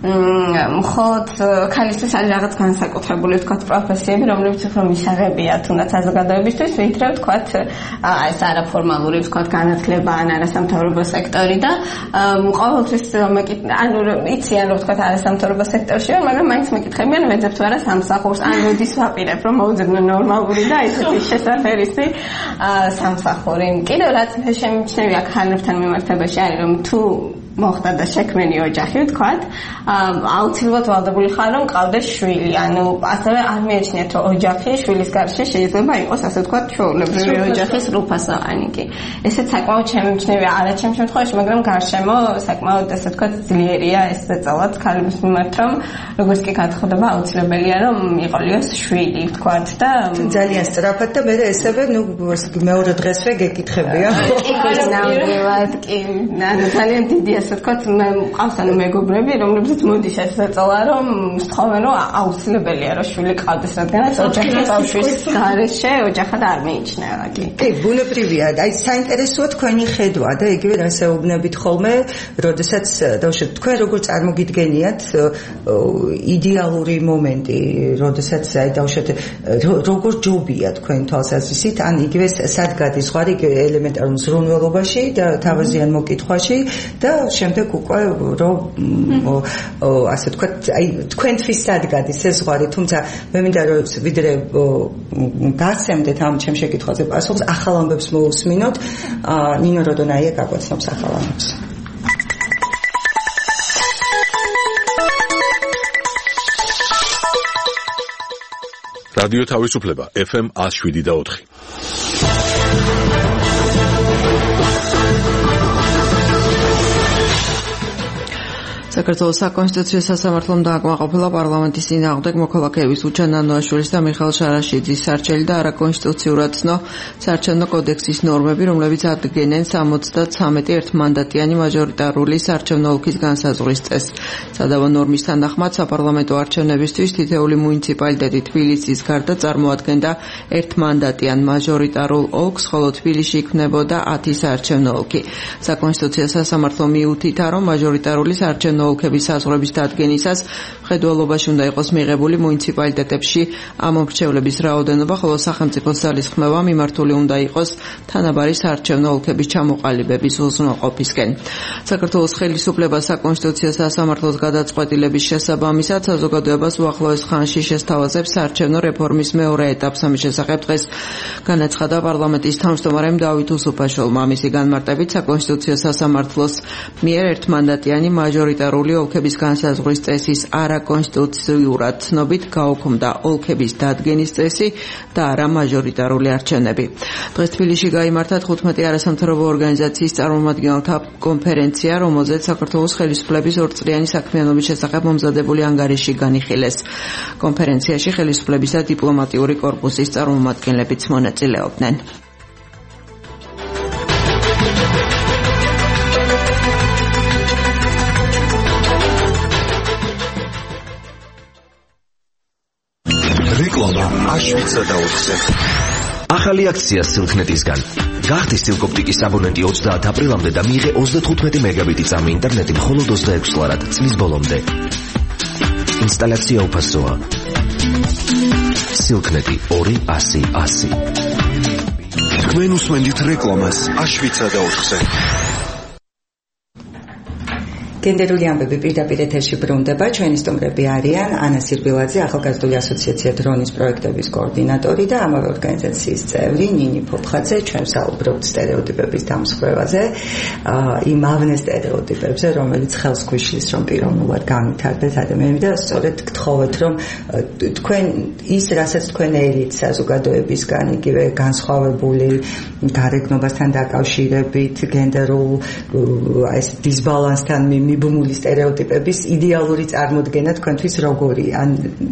მხოლოდ ქალისთვის არის რაღაც განსაკუთრებული ვთქვათ პროფესიები რომლებიც უფრო მისაღებია თუნდაც საზოგადოებისთვის ვიდრე ვთქვათ ეს არაფორმალური ვთქვათ განათლება ან არასამთავრობო სექტორი და ყოველთვის ანუ იციან რომ ვთქვათ არასამთავრობო სექტორში ვარ მაგრამ მაინც მეკითხებიან ვეძებ თუ არა სამსახურს ან მოდის ვაპირებ რომ მოვუძებნო ნორმალური და ესეთი შესაძლებელი სამსახური. კიდევ რაც შემიჩნევია ქალებთან მიმართებაში არის რომ თუ მოხდა და შექმენი ოჯახი ვთქვათ აუცილებლად ვალდებული ხარ რომ ყავდეს შვილი ანუ ასევე არ მიეჩნიათ რომ ოჯახი შვილის გარშე შეიძლება იყოს ასე ვთქვათ ჩვეულებრივი ოჯახის რუფასავანი კი ესეც საკმაოდ შემიჩნევია არა ჩემ შემთხვევაში მაგრამ გარშემო საკმაოდ ასე ვთქვათ ძლიერია ეს ზეწოლად ქალების მიმართ რომ როგორც კი გათხოვდება აუცილებელია რომ იყოლიოს შვილი ვთქვათ და ძალიან სწრაფად და მე ესევე ნუ მეორე დღესვე გეკითხებია კი ნამდვილად კი ანუ ძალიან დიდი ასე ვთქვათ მე მყავს ანუ მეგობრები რომლებზეც მოდის ეს ეწოლა რომ სთხოვენ რომ აუცილებელია რომ შვილი ყავდეს რადგანაც ოჯახი ბავშვის გარეშე ოჯახად არ მიიჩნევა კი კი ბუნებრივია აი საინტერესოა თქვენი ხედვა და იგივე რასეუბნებით ხოლმე როდესაც დავუშვათ თქვენ როგორ წარმოგიდგენიათ იდეალური მომენტი როდესაც აი დავუშვათ როგორ ჯობია თქვენ თვალსაზრისით ან იგივე სად გადის ხარ იგივე ელემენტარულ ზრუნველობაში და თავაზიან მოკითხვაში და შემდეგ უკვე რომ ასე ვთქვათ, აი თქვენთვის სადგადის ეს ზღვარი, თუმცა მე მინდა რომ ვიდრე გასცემდეთ ამ ჩემ შეკითხვაზე პასუხს, ახალ ამბებს მოусმინოთ, ნინო როდონაია გაგვაცნობს ახალ ამბებს. რადიო თავისუფლება ეფ ემ one oh seven და four. საქართველოს საკონსტიტუციო სასამართლომ დააკმაყოფილა პარლამენტის წინააღმდეგ მოქალაქეების უჩან ნანოაშვილის და მიხაილ შარაშიძის სარჩელი და არაკონსტიტუციურად ცნო საარჩევნო კოდექსის ნორმები, რომლებიც ადგენენ seventy-three ერთმანდატიანი მაჟორიტარული საარჩევნო ოლქის განსაზღვრის წესს. სადავო ნორმის თანახმად საპარლამენტო არჩევნებისთვის თითეული მუნიციპალიტეტი თბილისის გარდა წარმოადგენდა ერთმანდატიან მაჟორიტარულ ოლქს, ხოლო თბილისში იქნებოდა ten საარჩევნო ოლქი. საკონსტიტუციო სასამართლო მიუთითა, რომ მაჟორიტარული საარჩევნო ოლქების საზღვრების დადგენისას მხედველობაში უნდა იყოს მიღებული მუნიციპალიტეტებში ამომრჩევლების რაოდენობა, ხოლო სახელმწიფოს ძალისხმევა მიმართული უნდა იყოს თანაბარი საარჩევნო ოლქების ჩამოყალიბების უზრუნველყოფისკენ. საქართველოს ხელისუფლება საკონსტიტუციო სასამართლოს გადაწყვეტილების შესაბამისად საზოგადოებას უახლოეს ხანში შესთავაზებს საარჩევნო რეფორმის მეორე ეტაპს. ამის შესახებ დღეს განაცხადა პარლამენტის თავმჯდომარემ დავით უსუფაშვილმა. მისი განმარტებით საკონსტიტუციო სასამართლოს მიერ ერთმანდატიანი მაჟორიტარული ოლქების განსაზღვრის წესის არაკონსტიტუციურად ცნობით გაუქმდა ოლქების დადგენის წესი და არა მაჟორიტარული არჩევნები. დღეს თბილისში გაიმართა თხუთმეტი არასამთავრობო ორგანიზაციის წარმომადგენელთა კონფერენცია, რომელზეც საქართველოს ხელისუფლების ორწლიანი საქმიანობის შესახებ მომზადებული ანგარიში განიხილეს. კონფერენციაში ხელისუფლების და დიპლომატიური კორპუსის წარმომადგენლებიც მონაწილეობდნენ. აშვილსა და ოთხზე. ახალი აქცია სილქნეტისგან. გახდი სილკოპტიკის აბონენტი ოცდაათი აპრილამდე და მიიღე ოცდათხუთმეტი მეგაბიტი წამი ინტერნეტი მხოლოდ ოცდაექვსი ლარად წლის ბოლომდე. ინსტალაცია უფასოა. სილქნეტი two one zero zero zero. თქვენ უსმენთ რეკლამას აშვილსა და ოთხზე. გენდერული ამბები პირდაპირ ეთერში ბრუნდება. ჩვენი სტუმრები არიან ანა სირბილაძე, ახალგაზრდული ასოციაცია დრონის პროექტების კოორდინატორი და ამავე ორგანიზაციის წევრი ნინი ფოფხაძე. ჩვენ საუბრობთ სტერეოტიპების დამსხვრევაზე, იმ ავნე სტერეოტიპებზე, რომელიც ხელს გვიშლის, რომ პიროვნულად განვითარდეთ ადამიანები და სწორედ გთხოვეთ, რომ თქვენ ის, რასაც თქვენ ელით საზოგადოებისგან, იგივე განსხვავებული გარეგნობასთან დაკავშირებით, გენდერულ ეს დისბალანსთან მიბმული სტერეოტიპების იდეალური წარმოდგენა თქვენთვის როგორია? ან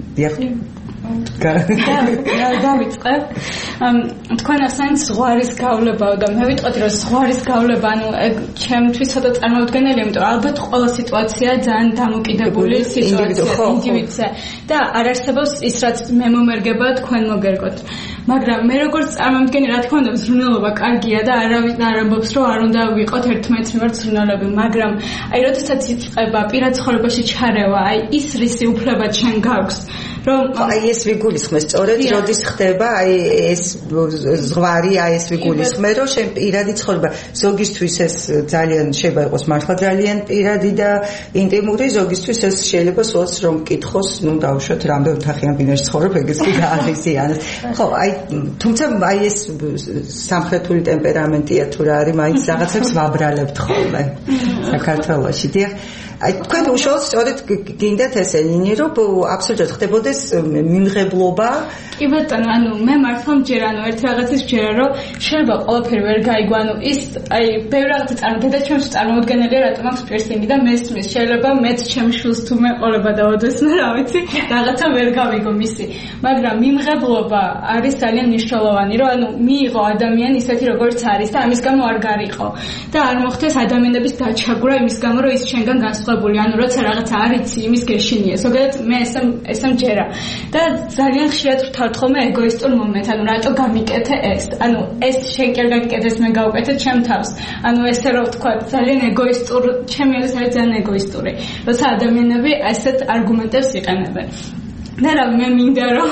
დავიწყებ. თქვენ ასენ ზღვარის გავლება და მე ვიტყოდი რომ ზღვარის გავლება, ანუ ჩემთვის ცოტა წარმოუდგენელია, იმიტომ რომ ალბათ ყველა სიტუაცია ძალიან დამოკიდებული სიტუაცია ინდივიდზე და არ არსებობს ის რაც მე მომერგება თქვენ მოგერგოთ. მაგრამ მე როგორც წარმოვიდგენი, რა თქმა უნდა ზრუნველობა კარგია და არავინ არ ამბობს რომ არ უნდა ვიყოთ ერთმანეთის მიმართ ზრუნველები, მაგრამ აი როდესაც იწყება პირად ცხოვრებაში ჩარევა, აი ის რისი უფლება ჩვენ გაქვს, რომ აი ეს ვიგულისხმე სწორედ როდის ხდება აი ეს ზღვარი, აი ეს ვიგულისხმე, რომ შენ პირადი ცხოვრება ზოგისთვის ეს ძალიან შეიძლება იყოს მართლა ძალიან პირადი და ინტიმური, ზოგისთვის ეს შეიძლება სულაც რომ მკითხოს, ну დავუშვათ რამდენ თახიან ბინაში ცხოვრობ, ეგეც კი გააღიზიანოს. ხო, აი თუმცა აი ეს სამხრეთული ტემპერამენტია თუ რა არის, მაინც რაღაცებს ვაბრალებთ ხოლმე საქართველოში. დიახ. აი თქვენ უშუალოდ სწორედ გინდათ ესენი რომ აბსოლუტურად ხდებოდეს მიმღებლობა. კი ბატონო, ანუ მე მართლა მჯერა, ანუ ერთ რაღაცის მჯერა, რომ შეიძლება ყველაფერი ვერ გაიგო, ანუ ის აი ბევრ რაღაცა წარმოგედა, ჩემს წარმოუდგენელია რატომ აქვს პირსინგი და მესმის, შეიძლება მეც ჩემს შვილს თუ მეყოლება და ოდესმე რა ვიცი, რაღაცა ვერ გავიგო მისი. მაგრამ მიმღებლობა არის ძალიან მნიშვნელოვანი, რომ ანუ მიიღო ადამიანი ისეთი როგორც არის და ამის გამო არ გარიყო და არ მოხდეს ადამიანების დაჩაგვრა იმის გამო, რომ ის ჩვენგან განსხვავებული, ანუ როცა რაღაცა არ იცი, იმის გეშინია. ზოგადად მე ესე ესე მჯერა და ძალიან ხშირად ვთავ ხოლმე ეგოისტურ მომენტ, ანუ რატო გამიკეთე ეს? ანუ ეს შენ კი არ გაგიკეთეს, მე გავუკეთე ჩემ თავს. ანუ ესე რომ ვთქვა, ძალიან ეგოისტურ, ჩემი არის ძალიან ეგოისტური. როცა ადამიანები ასეთ არგუმენტებს იყენებენ. და რა მე მინდა რომ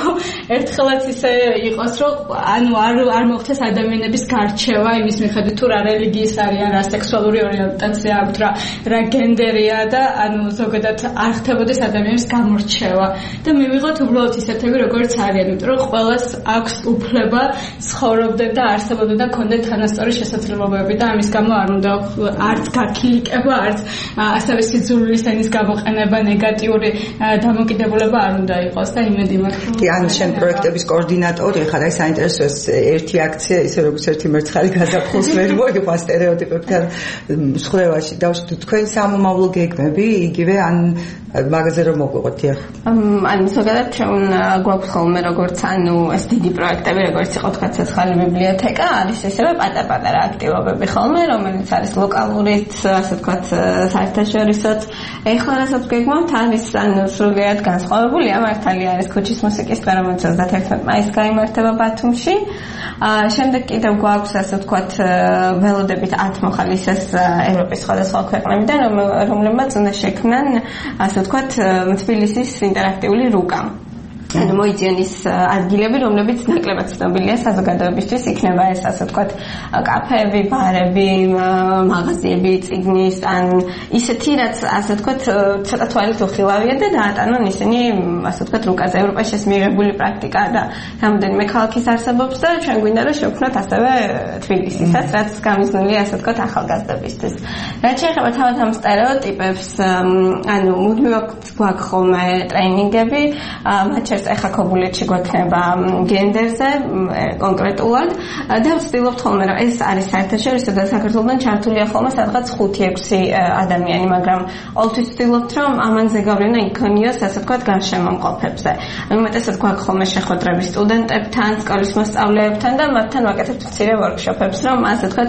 ერთხელაც ისე იყოს, რომ ანუ არ არ მოხდეს ადამიანების გარჩევა იმის მიხედვით თუ რა რელიგიის არიან, რა სექსუალური ორიენტაცია აქვთ, რა რა გენდერია და ანუ ზოგადად არ ხდებოდეს ადამიანის გამორჩევა და მივიღოთ უბრალოდ ისეთები როგორც არიან, იმიტომ რომ ყველას აქვს უფლება ცხოვრობდნენ და არსებობდნენ და ქონდეთ თანასწორი შესაძლებლობები და ამის გამო არ უნდა არც გაქილიკება, არც ასევე სიძულვილის ენის გამოყენება, ნეგატიური დამოკიდებულება არ უნდა იყოს და იმედი მაქვს. კი, ან შენ პროექტების კოორდინატორი ხარ, აი საინტერესოა ერთი აქცია ისე როგორც ერთი მერცხალი გაზაფხულს ვერ მოიყვა სტერეოტიპებთან მსხვერპლში დავშვით თქვენ სამომავლო გეგმები იგივე ან მაგაზე რომ მოგვიყოთ დიახ. ანუ ზოგადად ჩვენ გვაქვს ხოლმე როგორც ანუ ეს დიდი პროექტები როგორც იყო თქვა ცოცხალი ბიბლიოთეკა არის ესევე პატარ-პატარა აქტივობები ხოლმე რომელიც არის ლოკალურიც ასე თქვა საერთაშორისოც ეხლა რასაც გეგმავთ არის ანუ სრულიად განსხვავებულია მართალია არის ქუჩის მუსიკის დღე რომელიც ოცდაათერთი მაისს გაიმართება ბათუმში შემდეგ კიდევ გვაქვს ასე თქვა ველოდებით ათ მოხალისეს ევროპის სხვადასხვა ქვეყნებიდან რომლებმაც უნდა შექმნან ასე ვთქვათ, თბილისის ინტერაქტიული რუკა. ანუ მოიძიანის ადგილები, რომლებიც ნაკლებად ცნობილია საზოგადოებისთვის, იქნება ეს ასე ვთქვათ, კაფეები, ბარები, მაღაზიები, წიგნის, ან ისეთი, რაც ასე ვთქვათ, ცოტა თვალით უხილავია და დაატანონ ისინი, ასე ვთქვათ, რუკაზე. ევროპაში ეს მიღებული პრაქტიკაა და რამდენიმე ქალაქის არსებობს და ჩვენ გვინდა რომ შევქმნათ ასევე თბილისისაც, რაც გამიზნულია ასე ვთქვათ, ახალგაზრდებისთვის. რაც შეეხება თავად ამ სტერეოტიპებს, ანუ მუდმივად გვაქვს ხოლმე ტრეინინგები, მათ შორის ეხა ქობულეთში გვექნება გენდერზე კონკრეტულად და ვცდილობთ ხოლმე რომ ეს არის საერთაშორისო და საქართველოსთან ჩართულია ხოლმე სადღაც ხუთი ექვსი ადამიანი, მაგრამ ყოველთვის ვცდილობთ რომ ამანზე გავლენა იქონიოს ასე ვთქვათ გარშემომყოფებზე. უმეტესად გვაქვს ხოლმე შეხვედრები სტუდენტებთან, სკოლის მოსწავლეებთან და მათთან ვაკეთებთ მცირე ვორქშოპებს, რომ ასე ვთქვათ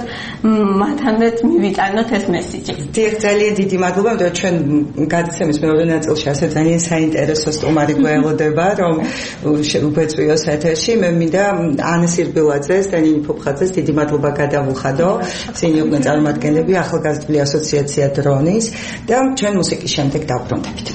მათამდე მივიტანოთ ეს მესიჯი. დიახ, ძალიან დიდი მადლობა, რომ ჩვენ გადაცემის მეორე ნაწილში ასე ძალიან საინტერესო სტუმარი გვეელოდება, რომ უგვეწვიოს ეთერში. მე მინდა ანას ირბილაძეს და ნინი ფუფხაძეს დიდი მადლობა გადავუხადო. ისინი იყვნენ წარმომადგენლები ახალგაზრდული ასოციაცია დრონის და ჩვენ მუსიკის შემდეგ დავბრუნდებით.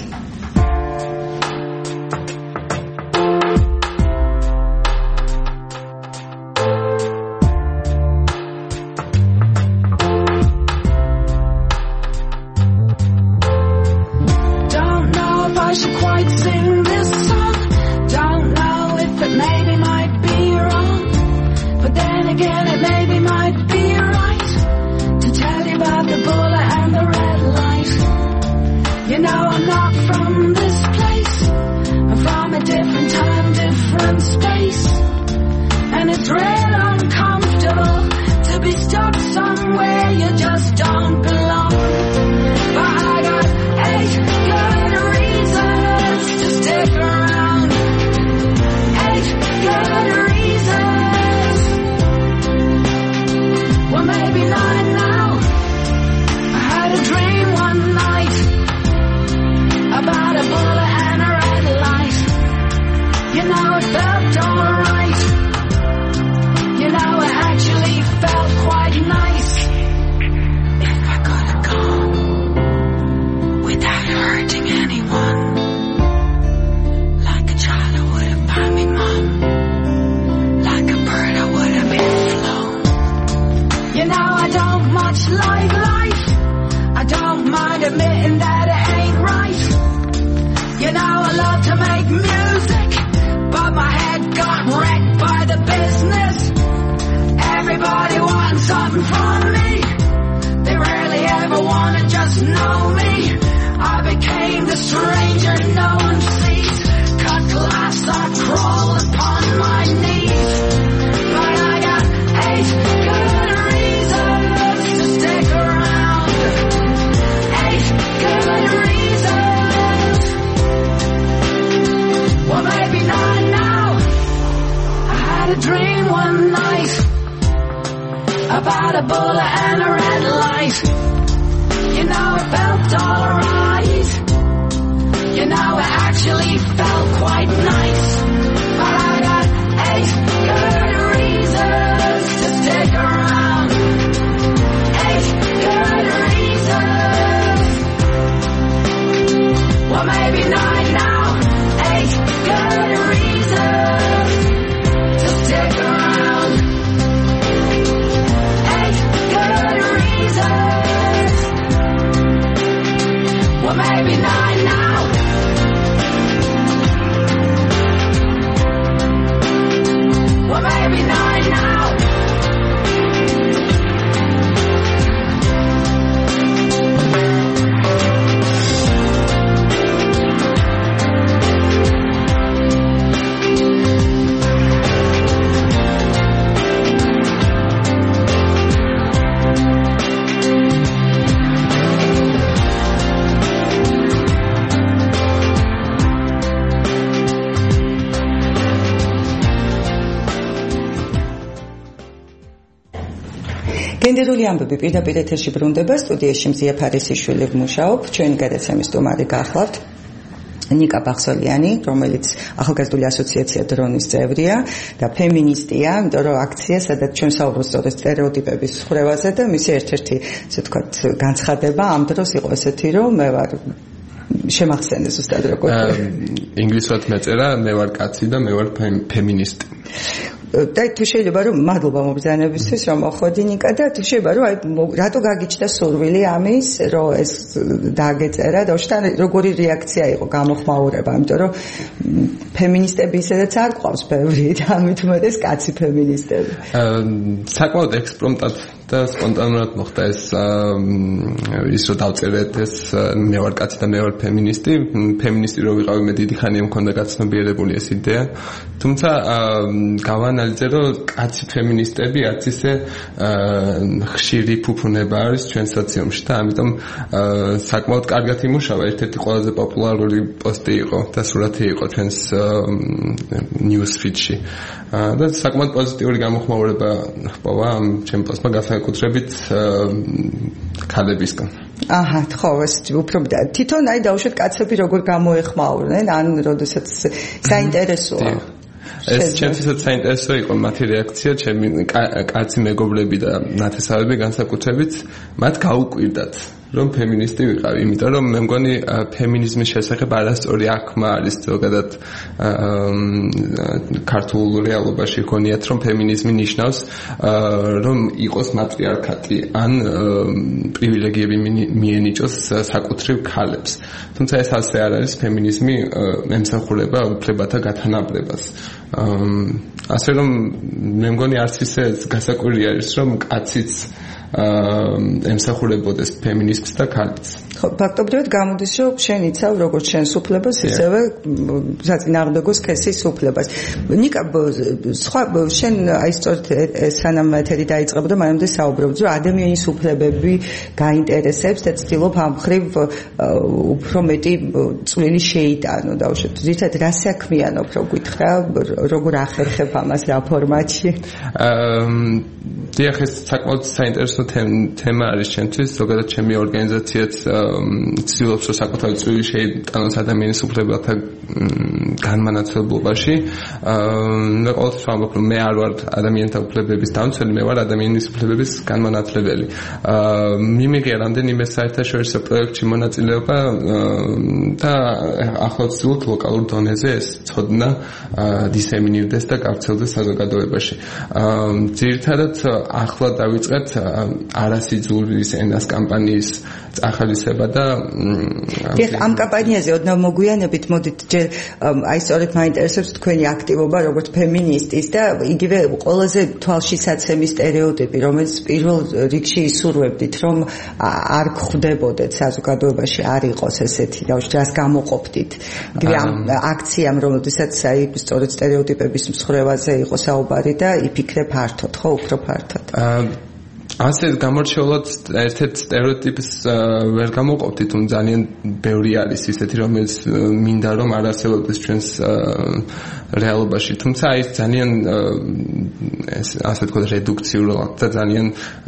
Well, maybe nine now, eight good reasons. გენდერული ამბები პირდაპირ ეთერში ბრუნდება სტუდიაში მზია ფარისიშვილი ვმუშაობ ჩვენი გადაცემის სტუმარი გახლავთ ნიკა ბახსოლიანი, რომელიც ახალგაზრდული ასოციაცია დრონის წევრია და ფემინისტია, იმიტომ რომ აქცია, სადაც ჩვენ საუბრობთ სწორედ სტერეოტიპების ხვრევაზე და მისი ერთ-ერთი, ასე ვთქვათ, განცხადება ამ დროს იყო ესეთი, რომ მე ვარ შემახსენე ზუსტად როგორ ინგლისურად მეწერა, მე ვარ კაცი და მე ვარ ფემინისტი. და თუ შეიძლება რომ მადლობა მობრძანებისთვის რომ მოხვედი ნიკა და თუ შეიძლება რომ აი რატო გაგიჩნდა სურვილი ამის რომ ეს დაგეწერა და უშთან როგორი რეაქცია იყო გამოხმაურება იმიტომ რომ ფემინისტები ისედაც არ ყავს ბევრი და ამით უმეტეს კაცი ფემინისტები საკმაოდ ექსპრომტად და სპონტანურად მოხდა ეს ის რომ დავწერეთ ეს მე ვარ კაცი და მე ვარ ფემინისტი ფემინისტი რო ვიყავი მე დიდი ხანია მქონდა გაცნობიერებული ეს იდეა თუმცა გავანალიზე რომ კაცი ფემინისტები არც ისე ხშირი ფუფუნება არის ჩვენ სოციუმში და ამიტომ საკმაოდ კარგად იმუშავა ერთ-ერთი ყველაზე პოპულარული პოსტი იყო და სურათი იყო ჩვენს news feed-ში და საკმაოდ პოზიტიური გამოხმაურება ჰპოვა ამ ჩემ პოსტმა განსაკუთრებით ქალებისგან აჰა, ხო, ეს უფრო თვითონ აი დაუშვათ კაცები როგორ გამოეხმაურნენ, ან როდესაც საინტერესოა. ეს ჩემთვისაც საინტერესო იყო მათი რეაქცია, ჩემი კაცი მეგობრები და ნათესავები განსაკუთრებით, მათ გაუკვირდათ. რომ ფემინისტი ვიყავი, იმიტომ რომ მე მგონი ფემინიზმის შესახებ არასწორი აღქმა არის ზოგადად ქართულ რეალობაში გონიათ რომ ფემინიზმი ნიშნავს რომ იყოს მატრიარქატი ან პრივილეგიები მიენიჭოს საკუთრივ ქალებს. თუმცა ეს ასე არ არის, ფემინიზმი ემსახურება უფლებათა გათანაბრებას. ასე რომ მე მგონი არც ისე გასაკვირი არის რომ კაციც ემსახურებოდეს ფემინიზმს და ქალებს. ხო, ფაქტობრივად გამოდის, რომ შენ იცავ როგორც შენს უფლებას, ისევე საწინააღმდეგო სქესის უფლებას. ნიკა, სხვა შენ აი სწორედ სანამ ეთერი დაიწყებოდა, მანამდე საუბრობთ, რომ ადამიანის უფლებები გაინტერესებს და ცდილობ ამ ხრივ უფრო მეტი წვლილი შეიტანო და უშუალოდ ზუსტად რა საქმიანობ, რო გითხრა, როგორ ახერხებ ამას რა ფორმატში? აა დიახ, ეს საკმაოდ საინტერესო თემა არის ჩემთვის, ზოგადად ჩემი ორგანიზაციაც ცდილობს რომ საკუთარი წვლილი შეიტანოს ადამიანის უფლებათა განმანათლებლობაში. მე ყოველთვის ვამბობ, რომ მე არ ვარ ადამიანთა უფლებების დამცველი, მე ვარ ადამიანის უფლებების განმანათლებელი. მიმიღია რამდენიმე საერთაშორისო პროექტში მონაწილეობა და ახლა ვცდილობ ლოკალურ დონეზე ეს ცოდნა დისემინირდეს და გავრცელდეს საზოგადოებაში. ძირითადად ახლა დავიწყეთ არასიძულის ენას კამპანიის წახალისება და ამ კამპანიაზე ოდნავ მოგვიანებით მოდით ჯერ აი სწორედ მაინტერესებს თქვენი აქტივობა როგორც ფემინისტის და იგივე ყველაზე თვალშისაცემი სტერეოტიპი რომელიც პირველ რიგში ისურვებდით რომ არ გვხვდებოდეთ საზოგადოებაში არ იყოს ესეთი და რას გამოყოფდით იგივე ამ აქციამ რომელსაც აი სწორედ სტერეოტიპების მსხრევაზე იყო საუბარი და იფიქრე ფართოდ ხო უფრო ფართოდ ასე გამორჩეულად ერთ-ერთ სტერეოტიპს ვერ გამოყოფდით, თუმცა ძალიან ბევრი არის ისეთი, რომელიც მინდა რომ არ არსებობდეს ჩვენს რეალობაში. თუმცა ის ძალიან ასე ვთქვათ რედუქციურად და ძალიან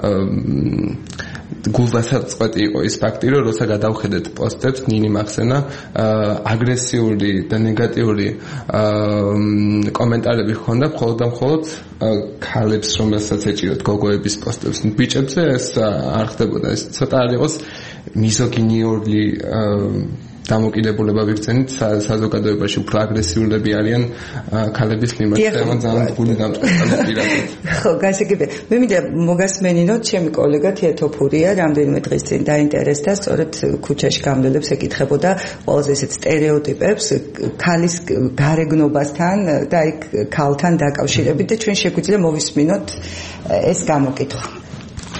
გულდასაწყვეტი იყო ის ფაქტი, რომ როცა გადავხედეთ პოსტებს, ნინი მახსენა აგრესიული და ნეგატიური კომენტარები ჰქონდა მხოლოდ და მხოლოდ ქალებს, რომელსაც ეჭიროთ გოგოების პოსტებს. ბიჭებზე ეს არ ხდებოდა, ეს ცოტა არ იყოს მიზოგინიური დამოკიდებულება ვიქცენით საზოგადოებაში უფრო აგრესიულები არიან ქალების მიმართ და ძალიან გული დამწყებული პირადად. ხო, გასაგებია. მე მინდა მოგასმენინოთ ჩემი კოლეგა თეთოფურია, რამდენიმე დღის წინ დაინტერესდა, სწორედ ქუჩაში გამოდელებს ეკითხებოდა ყველაზე ესეთ სტერეოტიპებს ქალის გარეგნობასთან და აი ქალთან დაკავშირებით და ჩვენ შეგვიძლია მოვისმინოთ ეს გამოკითხვა.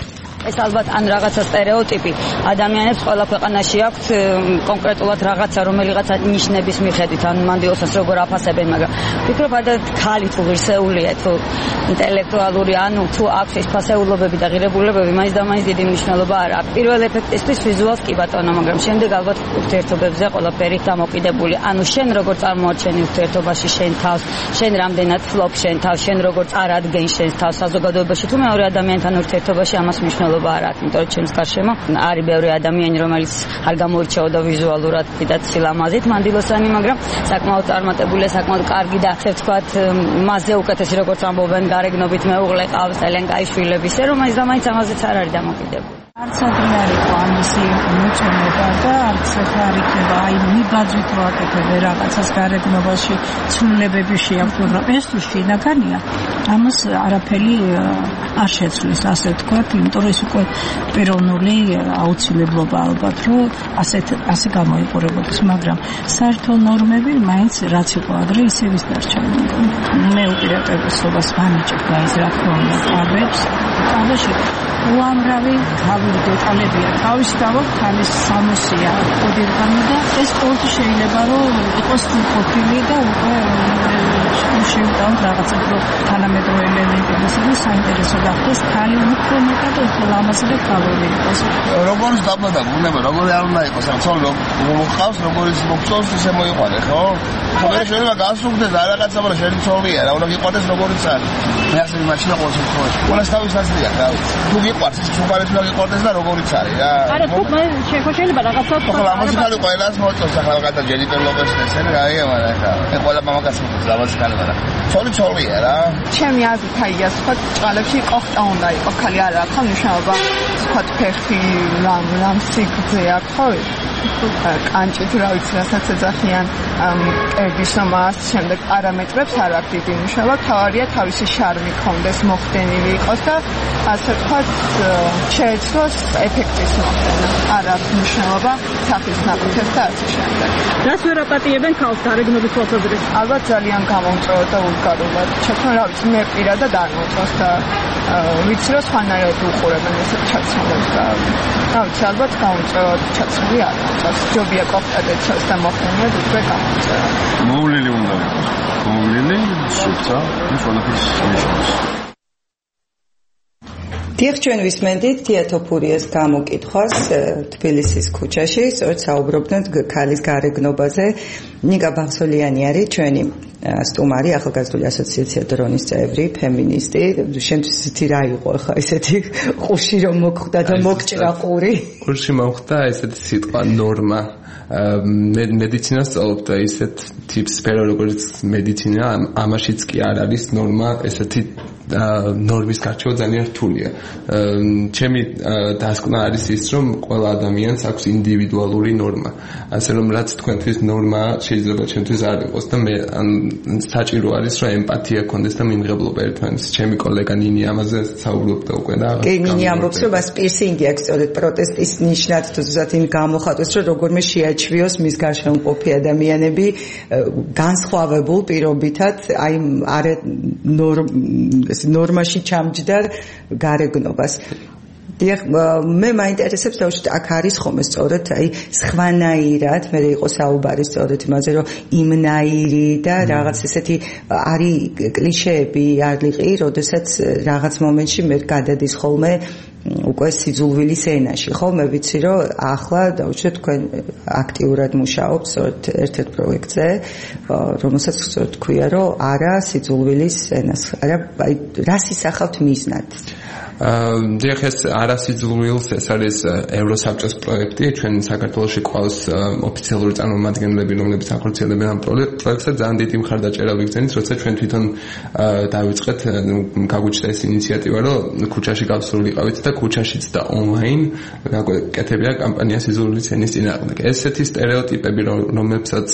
ეს ალბათ ან რაღაცა სტერეოტიპი ადამიანებს ყველა ქვეყანაში აქვთ კონკრეტულად რაღაცა რომელიღაცა ნიშნების მიხედვით ან მანდილოსას როგორ აფასებენ, მაგრამ ვფიქრობ ადათ ქალი თუ ღირსეულია თუ ინტელექტუალური ანუ თუ აქვს ეს ფასეულობები და ღირებულებები, მაინც და მაინც დიდი მნიშვნელობა არ აქვს. პირველ ეფექტისთვის ვიზუალს კი ბატონო, მაგრამ შემდეგ ალბათ ურთიერთობებზე ყველაფერი დამოკიდებული. ანუ შენ როგორ წარმოაჩენი ურთიერთობაში შენ თავს, შენ რამდენად ფლობ შენ თავს, შენ როგორ წარადგენ შენ თავს საზოგადოებაში თუ მეორე ადამიანთან ურთიერთობაში ამას მნიშვნელობა არ აქვს, იმიტომ რომ ჩემს გარშემო არის ბევრი ადამიანი, რომელიც არ გამოირჩეოდა ვიზუალურად კიდაც სილამაზით მანდილოსანი, მაგრამ საკმაოდ წარმატებულია, საკმაოდ კარგი და ასე ვთქვათ, მასზე უკეთესი როგორც ამბობენ გარეგნობით მეუღლე ყავს, ძალიან კაი შვილები, ისე რომ მაინც და მაინც ამაზეც არ არის დამოკიდებული. არც ადრე არ იყო ამისი მოწონება და არც ახლა არ იქნება აი მიბაძვით რო აკეთებენ რაღაცას გარეგნობაში ცვლილებები შეაქვთ, მაგრამ ეს თუ შინაგანია ამას არაფერი არ შეცვლის, ასე ვთქვათ, იმიტომ რომ ეს უკვე პიროვნული აუცილებლობა ალბათ რომ ასეთ ასე გამოიყურებოდეს, მაგრამ საერთო ნორმები მაინც რაც იყო ადრე ისე ვის დარჩა. მე უპირატესობას ვანიჭებ მაინც რა თქმა უნდა ყავებს, ყავაში უამრავი თავი დეტალებია. თავის გამო ქალის სამოსია კოდირგანო და ეს ყოველთვის შეიძლება რომ იყოს ყოფილი და უკვე შევტანოთ რაღაცას რომ თანამედროვე ელემენტები და საინტერესო გახდეს ქალი უფრო მეტად უფრო ლამაზი და ქალური იყოს. როგორც დაბადა ბუნება, როგორი არ უნდა იყოს, ამ ცოლ მოყავს, როგორიც მოხსოვს ისე მოიყვანე, ხო? ხომ შეიძლება გასუქდეს და რაღაცა, მაგრამ შენ ცოლია, რა უნდა გიყვანდეს როგორიც არის. მე ასე მაშინა ყოველ შემთხვევაში. ყველას თავის აზრია, რა. თუ გიყვარს ის სუპარეთ უნდა გიყვარდეს და როგორიც არის, რა. არა, თუ მე შეიძლება რაღაცა ხო, ლამაზი ხალი ყველას მოწონს, ახლა რაღაცა ჯენიფერ ლოპესს ესენ რაია, მაგრამ ახლა მე ყველა მამაკაცს მოწონს ლამაზი ხალი, მაგრამ ცოლი ცოლია რა. ჩემი აზრით აია, სხვა ჭყალებში ყოხტა უნდა იყოს, ხალი არ აქვს მნიშვნელობა, სხვა ფეხი, რამ რამ სიგრძე აქვს, ხო? კანჭით რა ვიცი რასაც ეძახიან კერდის მომას შემდეგ პარამეტრებს არ აქვს დიდი მნიშვნელობა, თავარია თავისი შარმი ქონდეს, მოხდენილი იყოს და ასე ვთქვათ შეეცვლოს ეფექტის მოხდენა. არ აქვს მნიშვნელობა სახის ნაკვთებს და ასე შემდეგ. რას ვერ აპატიებენ ხალხს გარეგნობის თვალსაზრისით? ალბათ ძალიან გამომწვევა და ვულგარულად. ჩემთან რა ვიცი მე პირადად არ მოწონს და ვიცი რომ სხვანაირად უყურებენ ესეთ ჩაცმულებს და რა ვიცი ალბათ გამომწვევა ჩაცმული არ მოწონს. ჯობია ყოფტადეცოს და მოხდენიად უკვე გამომწვევა. მოვლილი უნდა იყოს. მოვლილი სუფთა ის ყველაფერს ნიშნავს. დიახ, ჩვენ ვისმენდით თეატოფურიას გამოკითხვას თბილისის ქუჩაში, სწორედ საუბრობდნენ ქალის გარეგნობაზე. ნიკა ბახსოლიანი არის ჩვენი სტუმარი, ახალგაზრდული ასოციაცია დრონის წევრი, ფემინისტი. შენთვის ისეთი რა იყო ხა ისეთი ყუში რომ მოგხვდა და მოგჭრა ყური? ყურში მომხდა ესეთი სიტყვა ნორმა. მე მედიცინას სწავლობ და ისეთ ტიპს სფერო როგორც მედიცინა, ამაშიც კი არ არის ნორმა, ესეთი ნორმის გარჩევა ძალიან რთულია. ჩემი დასკვნა არის ის, რომ ყველა ადამიანს აქვს ინდივიდუალური ნორმა. ასე რომ რაც თქვენთვის ნორმა შეიძლება ჩემთვის არ იყოს და მე საჭირო არის რომ ემპათია გქონდეს და მიმღებლობა ერთმანეთს. ჩემი კოლეგა ნინი ამაზე საუბრობდა უკვე და კი, ნინი ამბობს რომ მას პირსინგი აქვს სწორედ პროტესტის ნიშნად, თუმცა იმ გამოხატვის რომ როგორმე შეაჩვიოს მის გარშემო მყოფი ადამიანები განსხვავებულ პირობითად, აი არ ნორმაში ჩამჯდარ გარეგნობას. დიახ, მე მაინტერესებს თავში აქ არის ხომ სწორედ აი სხვანაირად, მე იყო საუბარი სწორედ იმაზე, რომ იმნაირი და რაღაც ესეთი არის კლიშეები არლიყი, როდესაც რაღაც მომენტში მე გადადის ხოლმე უკვე სიძულვილის ენაში, ხო? მე ვიცი, რომ ახლა დავუშვათ თქვენ აქტიურად მუშაობთ სწორედ ერთ-ერთ პროექტზე, რომელსაც სწორედ თქვია, რომ არა სიძულვილის ენას, არა, აი რას ისახავთ მიზნად? დიახ, ეს არასიძულვილს, ეს არის ევროსაბჭოს პროექტი, ჩვენ საქართველოში ყავს ოფიციალური წარმომადგენლები, რომლებიც ახორციელებენ ამ პროექტს და ძალიან დიდი მხარდაჭერა ვიგრძენით, როცა ჩვენ თვითონ დავიწყეთ, გაგვიჩნდა ეს ინიციატივა, რომ ქუჩაში გავსრულიყავით და ქუჩაშიც და ონლაინ გაკეთებია კამპანია სიძულვილის ენის წინააღმდეგ. ესეთი სტერეოტიპები, რომლებსაც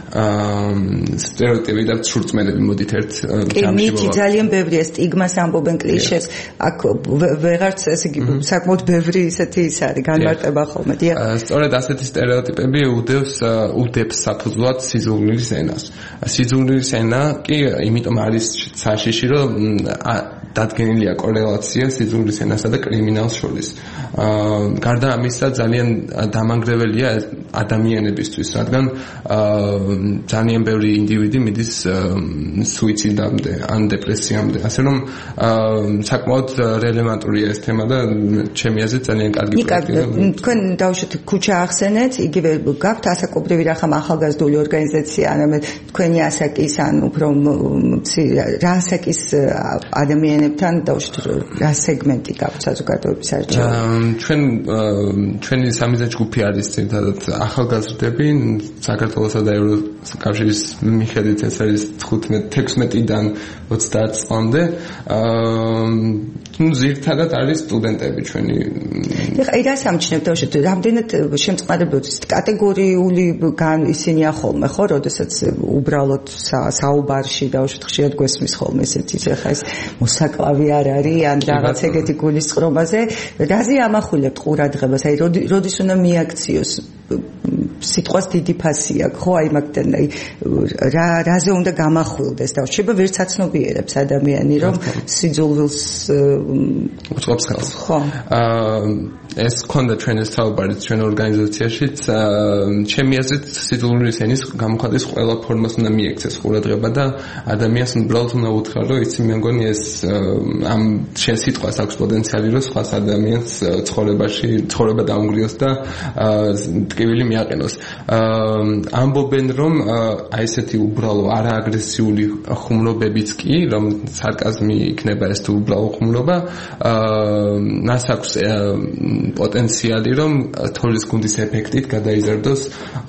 სტერეოტიპები და ცურწმელები მოდით ერთ ჯამში კი, ძალიან ბევრია სტიგმას ამბობენ კლიშეს, აქ ვეღარც ესე იგი საკმაოდ ბევრი ისეთი ის არის განმარტება ხოლმე. დიახ. სწორედ ასეთი სტერეოტიპები უდევს უდებს საფუძვლად სიძულვილის ენას. სიძულვილის ენა კი იმიტომ არის საშიში, რომ დადგენილია კორელაცია სიძულვილის ენასა და კრიმინალ კრიმინალს შორის. აა გარდა ამისა ძალიან დამანგრეველია ადამიანებისთვის, რადგან აა ძალიან ბევრი ინდივიდი მიდის სუიციდამდე ან დეპრესიამდე. ასე რომ აა საკმაოდ რელევანტურია ეს თემა და ჩემი აზრით ძალიან კარგი პროექტია. თქვენ დავუშვათ ქუჩა ახსენეთ, იგივე გაქვთ ასაკობრივი რახან ახალგაზრდული ორგანიზაცია, ანუ თქვენი ასაკის ან უფრო რა ასაკის ადამიანებთან დავუშვათ რა სეგმენტი გაქვთ საზოგადოების არჩევანი? ჩვენ ჩვენი სამიზა ჯგუფი არის ძირითადად ახალგაზრდები საქართველოსა და ევროკავშირის მიხედვით ეს არის თხუთმეტ-თექვსმეტიდან ოცდაათ წლამდე. ნუ ძირითადად არის სტუდენტები ჩვენი. ეხლა აი რა სამჩნევთ დავუშვათ რამდენად შემწყნარებლობის კატეგორიული ისინი ახოლმე ხო, როდესაც უბრალოდ საუბარში დავუშვათ ხშირად გვესმის ხოლმე ესეთი ეხლა ეს მოსაკლავი არ არის ან რაღაც ეგეთი გულისწყრობაზე, რაზე ამახვილებთ ყურადღებას, აი როდის უნდა მიაქციოს სიტყვას დიდი ფასი აქვს ხო, აი მაგდან აი რა რაზე უნდა გამახვილდეს და შეიძლება ვერც აცნობიერებს ადამიანი რომ სიძულვილს უწყობს ხელს. ხო. აა ეს კონდა ჩვენს საუბარით ჩვენ ორგანიზაციაშიც ჩემი აზრით სიძულვილის ენის გამოხატვის ყველა ფორმას უნდა მიექცეს ყურადღება და ადამიანს უბრალოდ უნდა უთხრა რომ იცი მე მგონი ეს ამ შენ სიტყვას აქვს პოტენციალი რომ სხვა ადამიანს ცხოვრებაში ცხოვრება დაუნგრიოს და ტკივილი მიაყენოს. ამბობენ რომ აი ესეთი უბრალო არააგრესიული ხუმრობებიც კი რომ სარკაზმი იქნება ეს თუ უბრალო ხუმრობა მას აქვს პოტენციალი რომ თოლის გუნდის ეფექტით გადაიზარდოს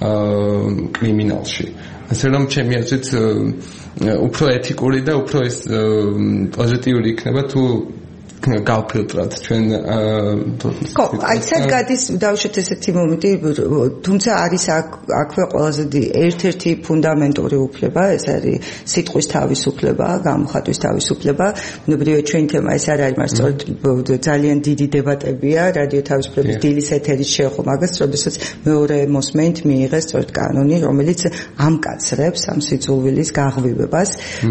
კრიმინალში. ასე რომ ჩემი აზრით უფრო ეთიკური და უფრო ეს პოზიტიური იქნება თუ გავფილტრად ჩვენ ხო, აი სად გადის დავუშვათ ესეთი მომენტი, თუმცა არის აქვე ყველაზე ერთ-ერთი ფუნდამენტური უფლება, ეს არის სიტყვის თავისუფლება, გამოხატვის თავისუფლება. ბუნებრივია ჩვენი თემა ეს არ არის, მაგრამ სწორედ ძალიან დიდი დებატებია რადიო თავისუფლების დილის ეთერის შეეხო მაგას, როდესაც მეორე მოსმენით მიიღეს სწორედ კანონი, რომელიც ამკაცრებს ამ სიძულვილის გაღვივებას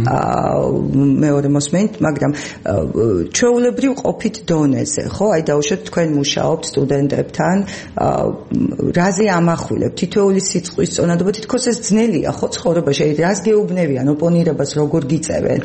მეორე მოსმენით, მაგრამ ჩვეულებრივ ყოფით დონეზე, ხო? აი დავუშვათ თქვენ მუშაობთ სტუდენტებთან, რაზე ამახვილებთ თითოეული სიტყვის წონადობა, თითქოს ეს ძნელია, ხო, ცხოვრებაში, აი რას გეუბნებიან, ოპონირებას როგორ გიწევენ?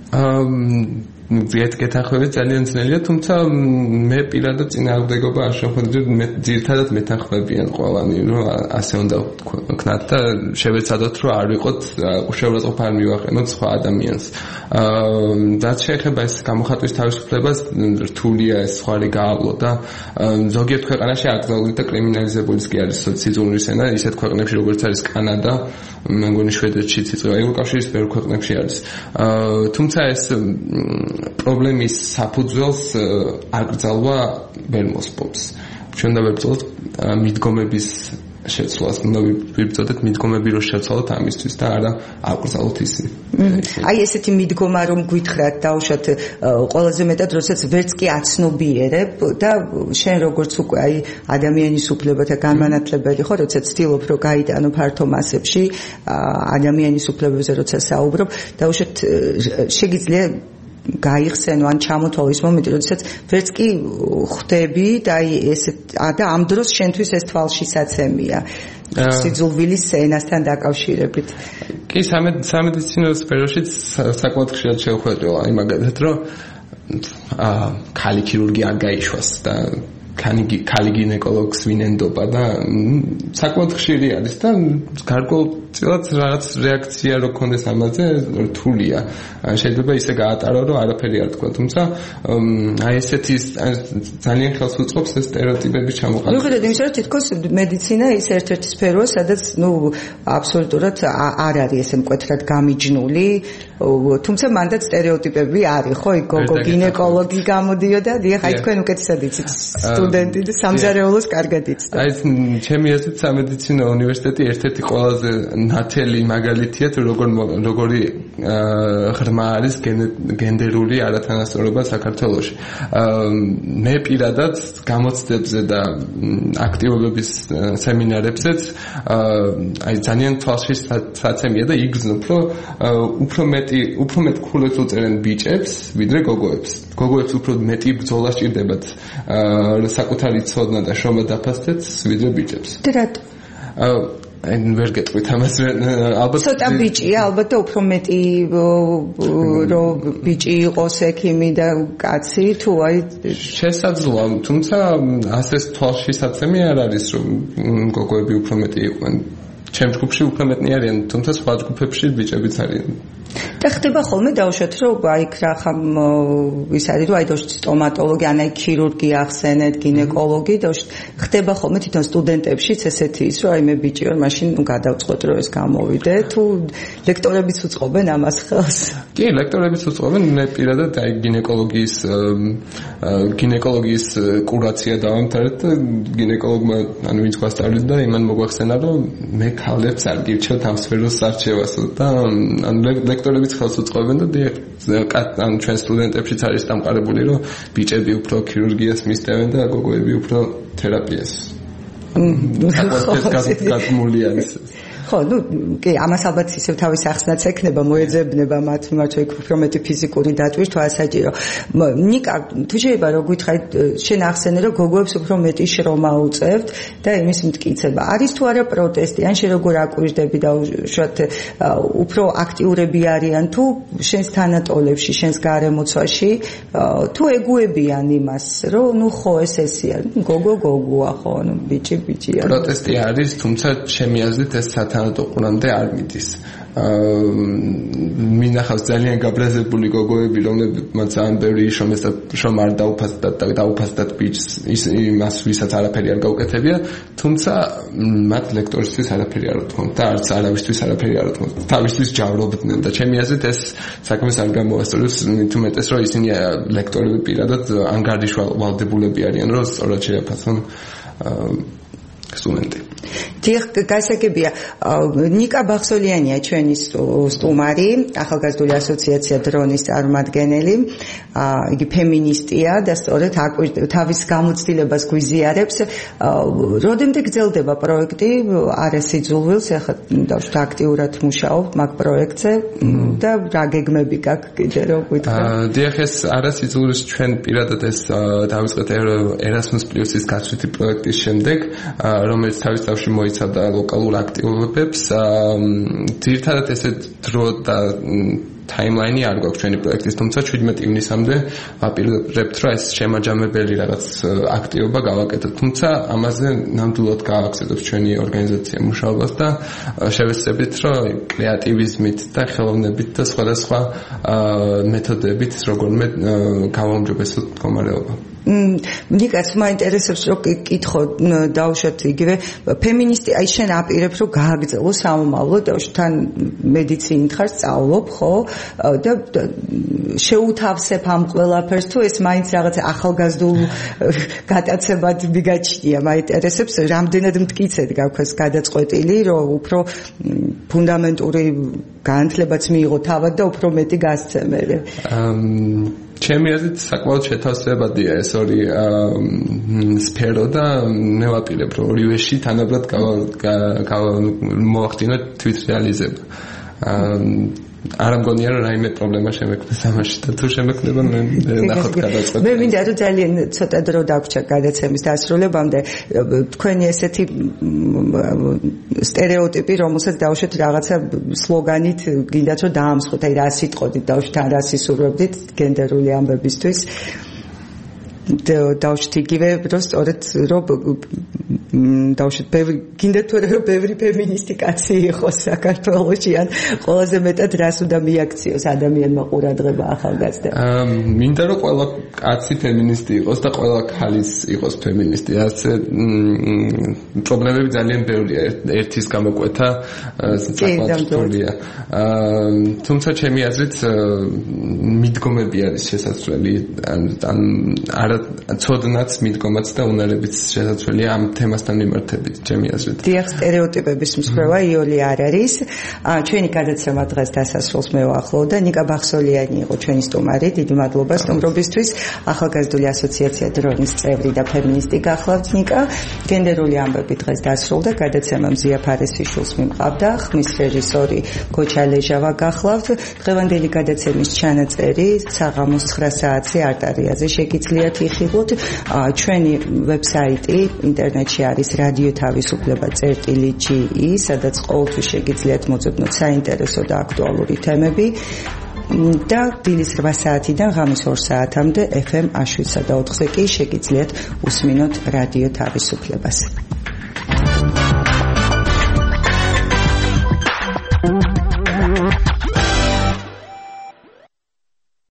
აა ვიეთ გეთანხმებით ძალიან ძნელია, თუმცა მე პირადად წინააღმდეგობა არ შეხვედრි, მე ძირითადად მეთანხმებიან ყველანი, რომ ასე უნდა ვქნათ და შევეცადოთ, რომ არ ვიყოთ შეურაცხყოფა არ მივაყენოთ სხვა ადამიანს. აა რაც შეეხება ეს გამოხატვის თავისუფლებას, რთულია ეს სხვარი გაავლო და ზოგიერთ ქვეყანაში აკრძალული და კრიმინალიზებული კი არის სიძულვილის ენა, ისეთ ქვეყნებში როგორც არის კანადა, მე მგონი შვედეთშიც იწყება, ევროკავშირის ბევრ ქვეყნებში არის. აა თუმცა ეს პრობლემის საფუძველს აკრძალვა ვერ მოსპობს. ჩვენ და ვებრძოლოთ მიდგომების შეცვლას, უნდა ვიბრძოდეთ მიდგომები რომ შევცვალოთ ამისთვის და არა აკრძალოთ ისინი. აი ესეთი მიდგომა რომ გითხრათ დავუშვათ ყველაზე მეტად როდესაც ვერც კი აცნობიერებ და შენ როგორც უკვე აი ადამიანის უფლებათა განმანათლებელი ხო, როდესაც ცდილობ რომ გაიტანო ფართო მასებში ადამიანის უფლებებზე როცა საუბრობ, დავუშვათ შეგიძლია გაიხსენო ან ჩამოთვალო ის მომენტი, როდესაც ვერც კი ხვდები და აი ეს და ამ დროს შენთვის ეს თვალშისაცემია სიძულვილის ენასთან დაკავშირებით. კი, სამედიცინო სფეროში საკმაოდ ხშირად შევხვედრიო აი მაგალითად რომ აა ქალი ქირურგი არ გაიშვას და ქალი გინეკოლოგს ვინენდობა და საკმაოდ ხშირი არის და გარკვეულწილად რაღაც რეაქცია რო ქონდეს ამაზე რთულია. შეიძლება ისე გაატარო რომ არაფერი არ თქვა, თუმცა აი ესეთი ძალიან ხელს უწყობს ეს სტერეოტიპების ჩამოყალიბება. მიუხედავად იმისა, რომ თითქოს მედიცინა ის ერთ-ერთი სფეროა, სადაც ნუ აბსოლუტურად არ არის ესე მკვეთრად გამიჯნული, თუმცა მანდაც სტერეოტიპები არის, ხო, გოგო გინეკოლოგი გამოდიოდა, დიახ, აი თქვენ უკეთესად იცით. სტუდენტი და სამზარეულოს კარგად იცდა. აი ეს ჩემი აზრით სამედიცინო უნივერსიტეტი ერთ-ერთი ყველაზე ნათელი მაგალითია თუ როგორ როგორი ღრმა არის გენდერული არათანასწორობა საქართველოში. მე პირადად გამოცდებზე და აქტივობების სემინარებზეც აი ძალიან თვალშისაცემია და იგრძნობ, რომ უფრო მეტი უფრო მეტ ქულებს უწერენ ბიჭებს, ვიდრე გოგოებს. გოგოებს უფრო მეტი ბრძოლა სჭირდებათ საკუთარი ცოდნა და შრომა დაფასდეთ, ვიდრე ბიჭებს. და რატო? აი ვერ გეტყვით ამას ალბათ ცოტა ბიჭია ალბათ და უფრო მეტი რომ ბიჭი იყოს ექიმი და კაცი თუ აი შესაძლოა, თუმცა ასე თვალშისაცემი არ არის რომ გოგოები უფრო მეტი იყვნენ. ჩემ ჯგუფში უფრო მეტნი არიან, თუმცა სხვა ჯგუფებში ბიჭებიც არიან. და ხდება ხოლმე დავუშვათ რომ აი რა ხამ ის არის რომ აი დავუშვათ სტომატოლოგი, ან აი ქირურგი ახსენეთ, გინეკოლოგი, დავუშვათ ხდება ხოლმე თვითონ სტუდენტებშიც ესეთი ის რომ აი მე ბიჭი ვარ, მაშინ ნუ გადავწყვეტ რომ ეს გამოვიდე, თუ ლექტორებიც უწყობენ ამას ხელს? კი, ლექტორებიც უწყობენ, მე პირადად აი გინეკოლოგიის გინეკოლოგიის კურაცია დავამთავრეთ და გინეკოლოგმა ანუ ვინც გვასწავლიდა, იმან მოგვახსენა რომ მე ქალებს არ გირჩევთ ამ სფეროს არჩევას და ანუ ლექტორებიც ხელს უწყობენ და ან ჩვენ სტუდენტებშიც არის დამყარებული რომ ბიჭები უფრო ქირურგიას მისდევენ და გოგოები უფრო თერაპიას. გასაგმული არის. ხო, ну, კი, ამას ალბათ ისევ თავის ახსნაც ექნება, მოეძებნება მათ მათ უფრო მეტი ფიზიკური დატვირთვა თვალსაჭირო. ნიკა, თუ შეიძლება რომ გითხარით, შენ ახსენე რომ გოგოებს უფრო მეტი შრომა უწევთ და იმის მტკიცება. არის თუ არა პროტესტი, ან შენ როგორ აკვირდები და უშუალოდ უფრო აქტიურები არიან თუ შენს თანატოლებში, შენს გარემოცვაში, თუ ეგუებიან იმას, რომ ნუ ხო ეს ესია, გოგო გოგოა ხო, ნუ ბიჭი ბიჭია. პროტესტი არის, თუმცა ჩემი აზრით ეს თანატოლამდე არ მიდის. მინახავს ძალიან გაბრაზებული გოგოები, რომლებმაც ძალიან ბევრი შრომას და შრომა არ დაუფასდათ და დაუფასდათ ბიჭს, იმას ვისაც არაფერი არ გაუკეთებია, თუმცა მათ ლექტორისთვის არაფერი არ უთქვამთ და არც არავისთვის არაფერი არ უთქვამთ. თავისთვის ჯავრობდნენ და ჩემი აზრით ეს საქმეს არ გამოასწორებს, მით უმეტეს რომ ისინი ლექტორები პირადად ანგარიშვალდებულები არიან, რომ სწორად შეაფასონ სტუდენტი. დიახ, გასაგებია. ნიკა ბახსოლიანია ჩვენი სტუმარი, ახალგაზრდული ასოციაცია დრონის წარმომადგენელი. იგი ფემინისტია და სწორედ თავის გამოცდილებას გვიზიარებს. როდემდე გრძელდება პროექტი? არასიძულვილს, ახლა დავშოთ აქტიურად მუშაობთ მაგ პროექტზე და რა გეგმები გაქვს კიდე რომ გითხრათ? დიახ, ეს არასიძულვილს ჩვენ პირადად ეს დავიწყეთ Erasmus Plus-ის გაცვლითი პროექტის შემდეგ, რომელიც თავის თავში მოიცავდა ლოკალურ აქტივობებს. ძირითადად ესე დრო და ტაიმლაინი არ გვაქვს ჩვენი პროექტის, თუმცა შვიდმეტი ივნისამდე ვაპირებთ, რომ ეს შემაჯამებელი რაღაც აქტივობა გავაკეთოთ. თუმცა ამაზე ნამდვილად გააქვს ჩვენი ორგანიზაცია მუშაობას და შევეცდებით, რომ კრეატივიზმით და ხელოვნებით და სხვადასხვა მეთოდებით როგორმე გავაუმჯობესოთ მდგომარეობა. ნიკაც მაინტერესებს რომ კითხო დავუშვათ იგივე ფემინისტი აი შენ აპირებ რომ გააგრძელო სამომავლო დავუშვათ თან მედიცინით ხარ სწავლობ ხო და შეუთავსებ ამ ყველაფერს თუ ეს მაინც რაღაც ახალგაზრდულ გადაცემად მიგაჩნია მაინტერესებს რამდენად მტკიცედ გაქვს ეს გადაწყვეტილი რომ უფრო ფუნდამენტური განათლებაც მიიღო თავად და უფრო მეტი გასცემերը ჩემი აზრით საკმაოდ შეთავსებადია ეს ორი სფერო და მე ვაპირებ რომ ორივეში თანაბრად მოვახდინოთ თვითრეალიზება. არ მგონია რომ რაიმე პრობლემა შემექმნეს ამაში და თუ შემექმნება მე ნახოთ გადაწყვეტილება. მე მინდა რომ ძალიან ცოტა დრო დაგვრჩა გადაცემის დასრულებამდე თქვენი ესეთი სტერეოტიპი რომელსაც დავუშვათ რაღაცა სლოგანით გინდათ რომ დაამსხოთ აი რა სიტყოდით დავუშვათ ან რა სისურვებდით გენდერული ამბებისთვის დავუშვათ იგივე რომ სწორედ რომ დავუშვით ბევრი გინდა თუ რა ბევრი ფემინისტი კაცი იყოს საქართველოში ან ყველაზე მეტად რას უნდა მიაქციოს ადამიანმა ყურადღება ახალგაზრდა. მინდა რომ ყველა კაცი ფემინისტი იყოს და ყველა ქალის იყოს ფემინისტი. ასე პრობლემები ძალიან ბევრია. ერთის გამოკვეთა საკმაოდ რთულია. თუმცა ჩემი აზრით მიდგომები არის შესაძლებელი ან ან არა ცოდნაც მიდგომაც და უნარებიც შესაძლებელია ამ თემასთან მიმართებით ჩემი აზრით. დიახ, სტერეოტიპების მსხვერპლი იოლი არ არის. ჩვენი გადაცემა დღეს დასასრულს მევახლო და ნიკა ბახსოლიანი იყო ჩვენი სტუმარი. დიდი მადლობა სტუმრობისთვის. ახალგაზრდული ასოციაცია დრონის წევრი და ფემინისტი გახლავთ ნიკა. გენდერული ამბები დღეს დასრულდა. გადაცემა მზია ფარესიშვილს მიმყავდა. ხმის რეჟისორი გოჩა ლეჟავა გახლავთ. დღევანდელი გადაცემის ჩანაწერი საღამოს ცხრა საათზე არტარიაზე შეგიძლიათ იხილოთ. ჩვენი ვებსაიტი ინტერნეტში არის რადიო თავისუფლება წერტილი ჯი ი, სადაც ყოველთვის შეგიძლიათ მოძებნოთ საინტერესო და აქტუალური თემები. და დილის რვა საათიდან ღამის ორ საათამდე ეფ ემ შვიდსა და ოთხზე კი შეგიძლიათ უსმინოთ რადიო თავისუფლებას.